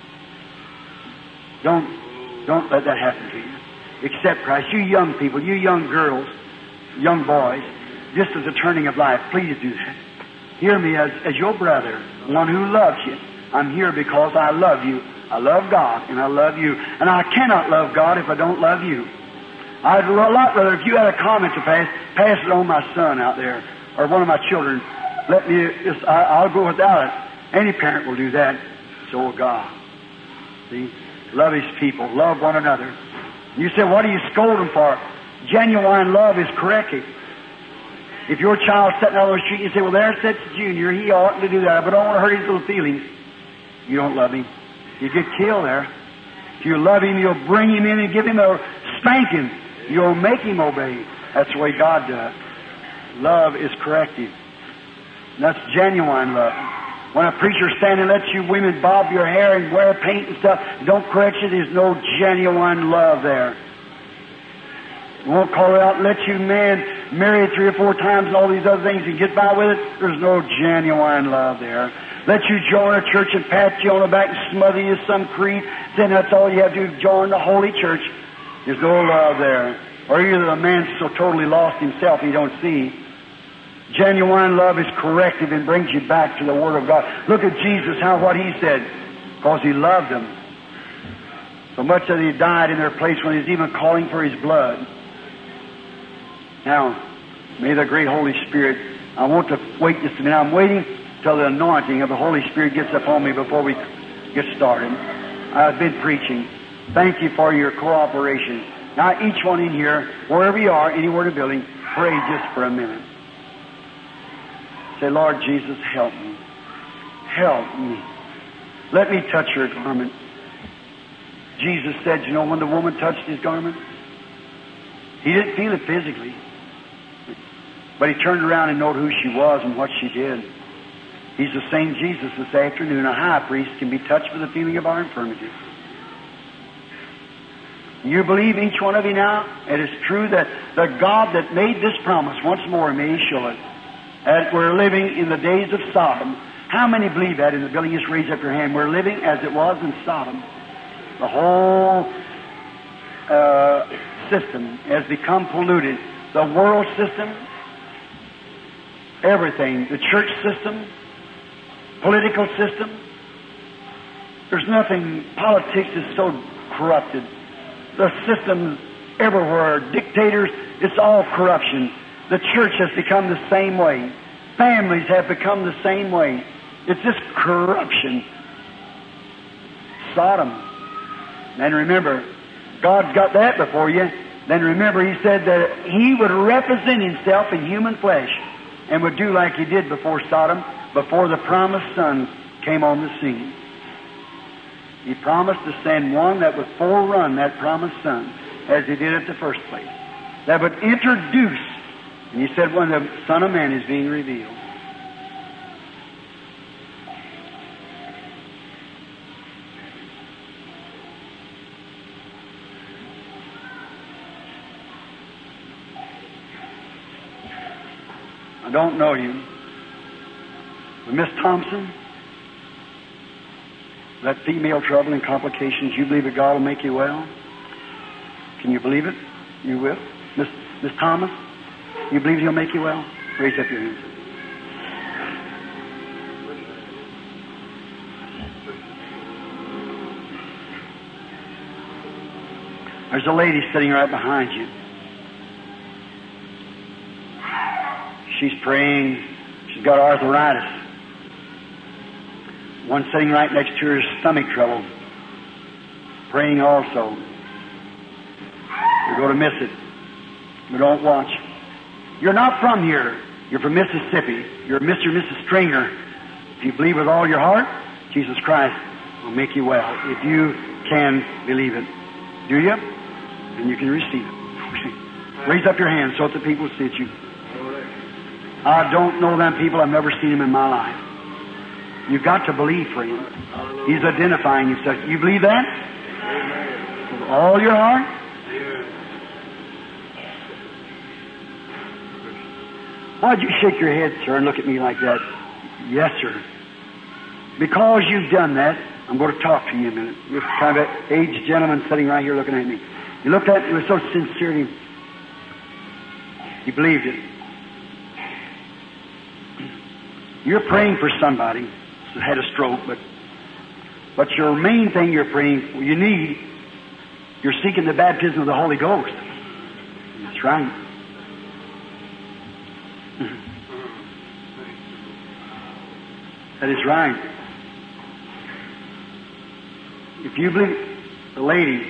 Don't Don't let that happen to you. Accept Christ. You young people, you young girls, young boys, just as a turning of life, please do that. Hear me as, as your brother, one who loves you. I'm here because I love you. I love God and I love you. And I cannot love God if I don't love you. I'd a lot rather, if you had a comment to pass, pass it on my son out there or one of my children. Let me, just, I, I'll go without it. Any parent will do that. So will God. See? Love his people. Love one another. You say, what do you scold them for? Genuine love is corrective. If your child's sitting out on the street, you say, well, there sits Junior. He oughtn't to do that, but I don't want to hurt his little feelings. You don't love him. You get killed there. If you love him, you'll bring him in and give him a spanking. You'll make him obey. That's the way God does. Love is corrective. And that's genuine love. When a preacher standing lets you women bob your hair and wear paint and stuff, don't correct you, there's no genuine love there. Won't call it out and let you man marry three or four times and all these other things and get by with it. There's no genuine love there. Let you join a church and pat you on the back and smother you some creed, then that's all you have to do, join the holy church. There's no love there. Or either the man's so totally lost himself he don't see. Genuine love is corrective and brings you back to the Word of God. Look at Jesus, how what He said, because He loved them. So much that He died in their place when He was even calling for His blood. Now, may the great Holy Spirit, I want to wait just a minute. I'm waiting till the anointing of the Holy Spirit gets upon me before we get started. I've been preaching. Thank you for your cooperation. Now, each one in here, wherever you are, anywhere in the building, pray just for a minute. Say, Lord Jesus, help me. Help me. Let me touch your garment. Jesus said, you know, when the woman touched His garment, He didn't feel it physically. But He turned around and knew who she was and what she did. He's the same Jesus this afternoon. A high priest can be touched with the feeling of our infirmities. You believe, each one of you now, it is true that the God that made this promise, once more may He show it, that we're living in the days of Sodom. How many believe that in the building? Just raise up your hand. We're living as it was in Sodom. The whole uh, system has become polluted. The world system, everything, the church system, political system. There's nothing, politics is so corrupted. The systems everywhere, dictators, it's all corruption. The church has become the same way. Families have become the same way. It's just corruption. Sodom. And remember, God's got that before you. Then remember, He said that He would represent Himself in human flesh and would do like He did before Sodom, before the promised Son came on the scene. He promised to send one that would forerun that promised Son, as He did at the first place, that would introduce. And He said when the Son of Man is being revealed. I don't know you, but Miss Thompson, that female trouble and complications, you believe that God will make you well? Can you believe it? You will? Miss, Miss Thomas, you believe He'll make you well? Raise up your hands. There's a lady sitting right behind you. She's praying. She's got arthritis. One sitting right next to her is stomach trouble. Praying also. You're going to miss it. But don't watch. You're not from here. You're from Mississippi. You're Mister and Missus Stringer. If you believe with all your heart, Jesus Christ will make you well. If you can believe it. Do you? And you can receive it. Raise up your hands so that the people see it. You. I don't know them people. I've never seen them in my life. You've got to believe for Him. He's identifying Himself. You believe that? With all your heart? Why'd you shake your head, sir, and look at me like that? Yes, sir. Because you've done that, I'm going to talk to you a minute. This kind of an aged gentleman sitting right here looking at me. You looked at me with so sincerity. You believed it. You're praying for somebody who had a stroke, but but your main thing you're praying for, you need, you're seeking the baptism of the Holy Ghost. That's right. That is right. If you believe the lady,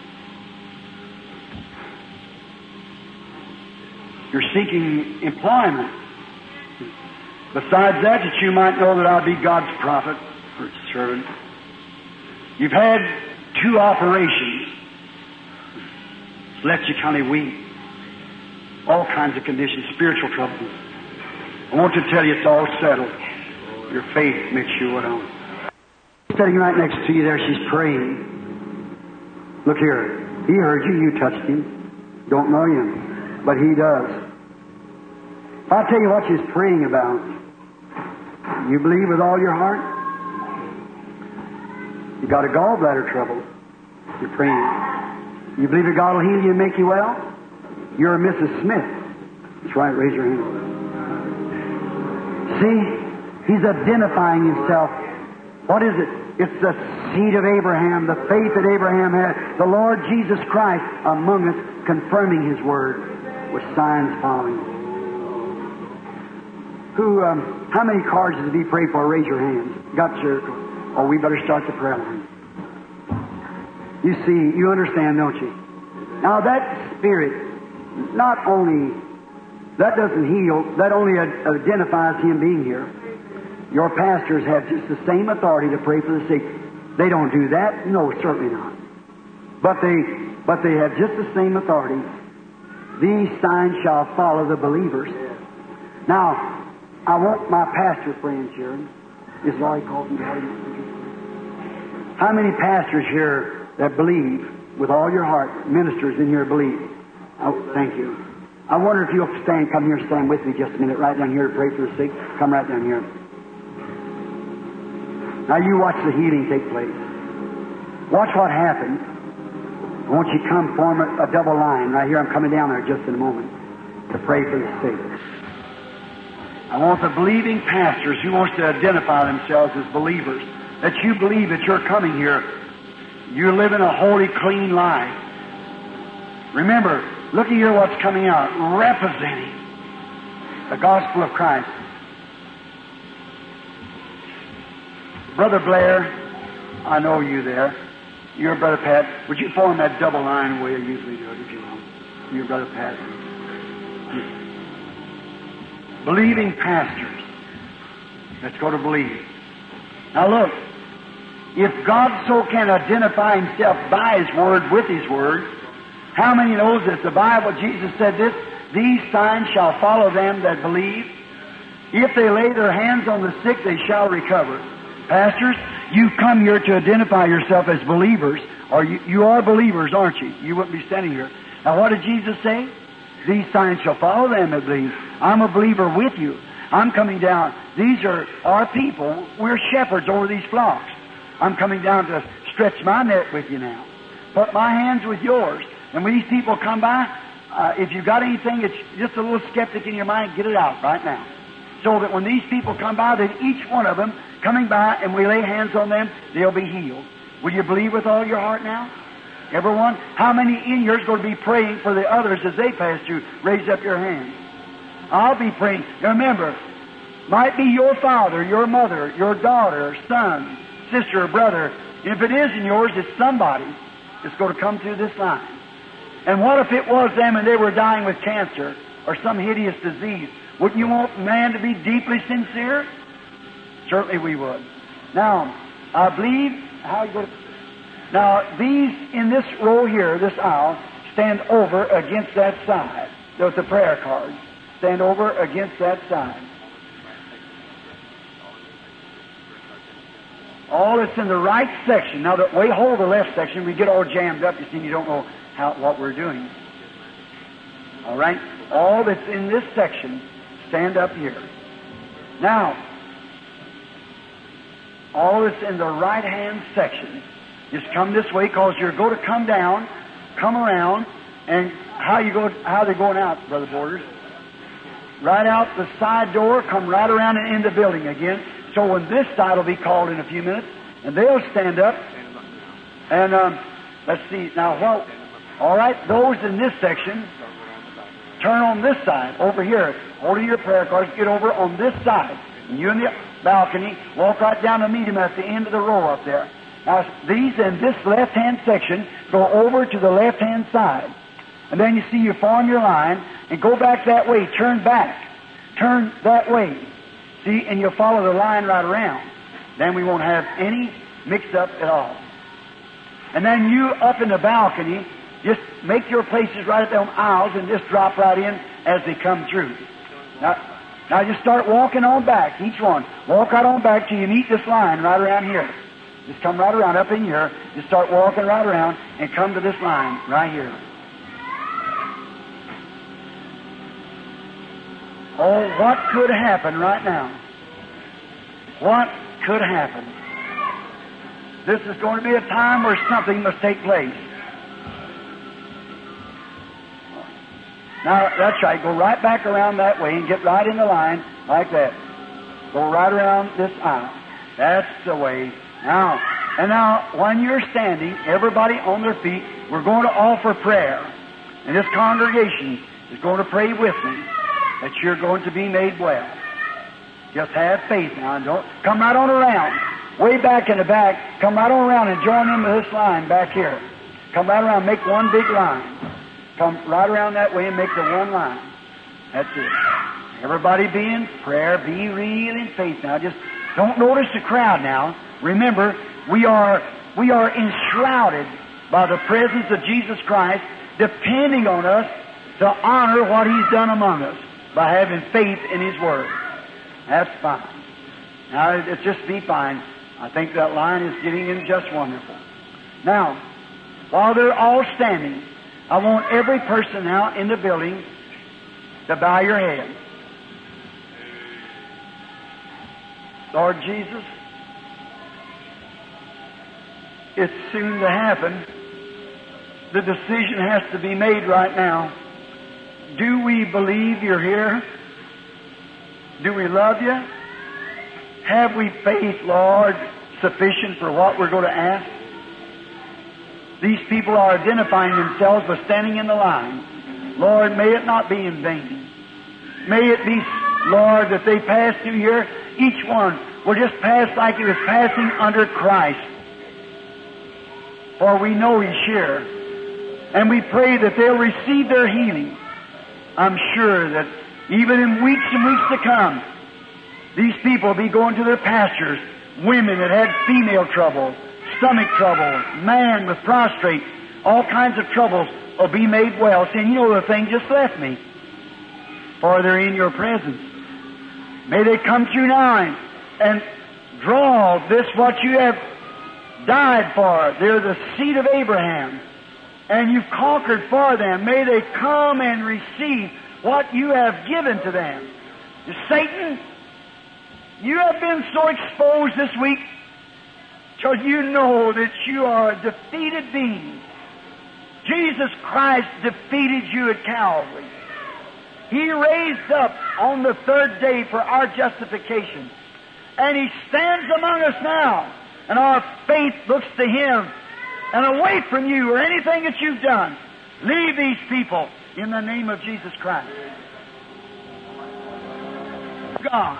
you're seeking employment. Besides that, that you might know that I'll be God's prophet or servant. You've had two operations. It's left you kind of weak. All kinds of conditions, spiritual troubles. I want to tell you it's all settled. Your faith makes you what on. Sitting right next to you there, she's praying. Look here. He heard you, you touched Him. Don't know Him, but He does. I'll tell you what she's praying about. You believe with all your heart? You got a gallbladder trouble. You're praying. You believe that God will heal you and make you well? You're a Missus Smith. That's right, raise your hand. See? He's identifying Himself. What is it? It's the seed of Abraham, the faith that Abraham had, the Lord Jesus Christ among us, confirming His Word with signs following. Who, um, how many cards did He pray for? Raise your hands. Got your, oh, we better start the prayer line. You see, you understand, don't you? Now that Spirit, not only, that doesn't heal, that only identifies Him being here. Your pastors have just the same authority to pray for the sick. They don't do that? No, certainly not. But they, but they have just the same authority. These signs shall follow the believers. Now, I want my pastor friends here. Is Laurie Colton? How many pastors here that believe with all your heart, ministers in here believe? Oh, thank you. I wonder if you'll stand, come here, stand with me just a minute, right down here to pray for the sick. Come right down here. Now you watch the healing take place. Watch what happens. I want you to come form a, a double line right here. I'm coming down there just in a moment to pray for the sick. I want the believing pastors who wants to identify themselves as believers, that you believe that you're coming here. You're living a holy, clean life. Remember, look at here what's coming out, representing the gospel of Christ. Brother Blair, I know you there. You're Brother Pat. Would you form that double line the way you usually do it, if you will? You're Brother Pat. Believing pastors. Let's go to believe. Now look, if God so can identify Himself by His Word, with His Word, how many knows that the Bible, Jesus said this, these signs shall follow them that believe. If they lay their hands on the sick, they shall recover. Pastors, you've come here to identify yourself as believers, or you, you are believers, aren't you? You wouldn't be standing here. Now what did Jesus say? These signs shall follow them that believe. I'm a believer with you. I'm coming down. These are our people. We're shepherds over these flocks. I'm coming down to stretch my net with you now. Put my hands with yours. And when these people come by, uh, if you've got anything that's just a little skeptic in your mind, get it out right now. So that when these people come by, then each one of them coming by and we lay hands on them, they'll be healed. Will you believe with all your heart now? Everyone? How many in here is going to be praying for the others as they pass through? Raise up your hands. I'll be praying. Now remember, might be your father, your mother, your daughter, son, sister, or brother. And if it isn't yours, it's somebody that's going to come through this line. And what if it was them and they were dying with cancer or some hideous disease? Wouldn't you want man to be deeply sincere? Certainly we would. Now, I believe, how you going to... Now, these in this row here, this aisle, stand over against that side. There's the prayer cards. Stand over against that side. All that's in the right section. Now, the way hold the left section, we get all jammed up. You see, you don't know how what we're doing. All right? All that's in this section, stand up here. Now, all that's in the right-hand section, just come this way, because you're going to come down, come around, and how you go? How they going out, Brother Borders? Right out the side door, come right around and in the building again. So when this side will be called in a few minutes, and they'll stand up. And um, let's see now. What? All right, those in this section, turn on this side over here. Holding your prayer cards, get over on this side. And you in the balcony, walk right down and meet him at the end of the row up there. Now, these in this left-hand section go over to the left-hand side. And then you see you form your line and go back that way. Turn back. Turn that way. See, and you'll follow the line right around. Then we won't have any mix-up at all. And then you up in the balcony, just make your places right at them aisles and just drop right in as they come through. Now, now just start walking on back, each one. Walk right on back till you meet this line right around here. Just come right around up in here. Just start walking right around and come to this line right here. Oh, what could happen right now? What could happen? This is going to be a time where something must take place. Now, that's right. Go right back around that way and get right in the line like that. Go right around this aisle. That's the way. Now, And now, when you're standing, everybody on their feet, we're going to offer prayer. And this congregation is going to pray with me that you're going to be made well. Just have faith now and don't come right on around. Way back in the back, come right on around and join in with this line back here. Come right around, make one big line. Come right around that way and make the one line. That's it. Everybody be in prayer, be real in faith now. Just don't notice the crowd now. Remember, we are we are enshrouded by the presence of Jesus Christ, depending on us to honor what He's done among us by having faith in His Word. That's fine. Now, it's just be fine. I think that line is getting in just wonderful. Now, while they're all standing, I want every person now in the building to bow your head. Lord Jesus, it's soon to happen. The decision has to be made right now. Do we believe You're here? Do we love You? Have we faith, Lord, sufficient for what we're going to ask? These people are identifying themselves by standing in the line. Lord, may it not be in vain. May it be, Lord, that they pass through here. Each one will just pass like he was passing under Christ. For we know He's here. And we pray that they'll receive their healing. I'm sure that even in weeks and weeks to come, these people will be going to their pastors, women that had female trouble, stomach trouble, man with prostrate, all kinds of troubles will be made well, saying, you know, the thing just left me. For they're in Your presence. May they come through now and, and draw this what You have died for. They're the seed of Abraham. And You've conquered for them. May they come and receive what You have given to them. Satan, you have been so exposed this week because you know that you are a defeated being. Jesus Christ defeated you at Calvary. He raised up on the third day for our justification. And He stands among us now. And our faith looks to Him. And away from you or anything that you've done, leave these people in the name of Jesus Christ. God,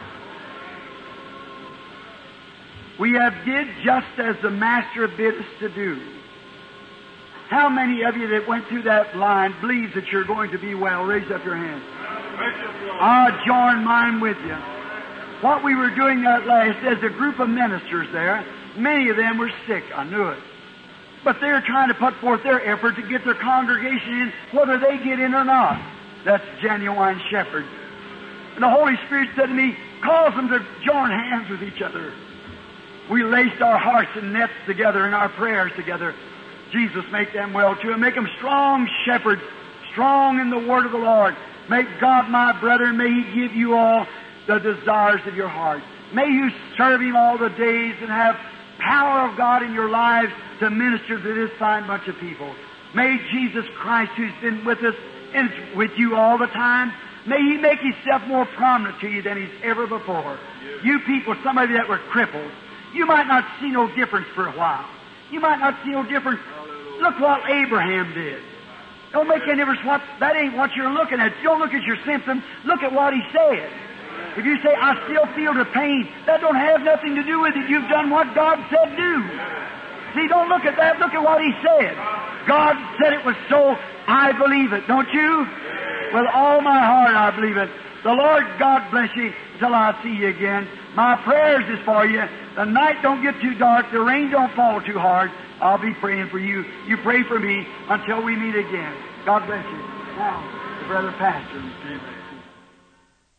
we have did just as the Master bid us to do. How many of you that went through that line believes that you're going to be well? Raise up your hand. I'll join mine with you. What we were doing that last, as a group of ministers there, many of them were sick. I knew it. But they're trying to put forth their effort to get their congregation in, whether they get in or not. That's genuine shepherd. And the Holy Spirit said to me, cause them to join hands with each other. We laced our hearts and nets together and our prayers together. Jesus, make them well too, and make them strong shepherds, strong in the word of the Lord. Make God, my brethren, may He give you all the desires of your heart. May you serve Him all the days and have power of God in your lives to minister to this fine bunch of people. May Jesus Christ, who's been with us and is with you all the time, may He make Himself more prominent to you than He's ever before. You people, some of you that were crippled, you might not see no difference for a while. You might not see no difference. Look what Abraham did. Don't make any difference what, that ain't what you're looking at. Don't look at your symptom. Look at what he said. If you say, I still feel the pain, that don't have nothing to do with it. You've done what God said do. See, don't look at that. Look at what He said. God said it was so. I believe it. Don't you? With all my heart, I believe it. The Lord God bless you until I see you again. My prayers is for you. The night don't get too dark. The rain don't fall too hard. I'll be praying for you. You pray for me until we meet again. God bless you. Now, the brother pastor.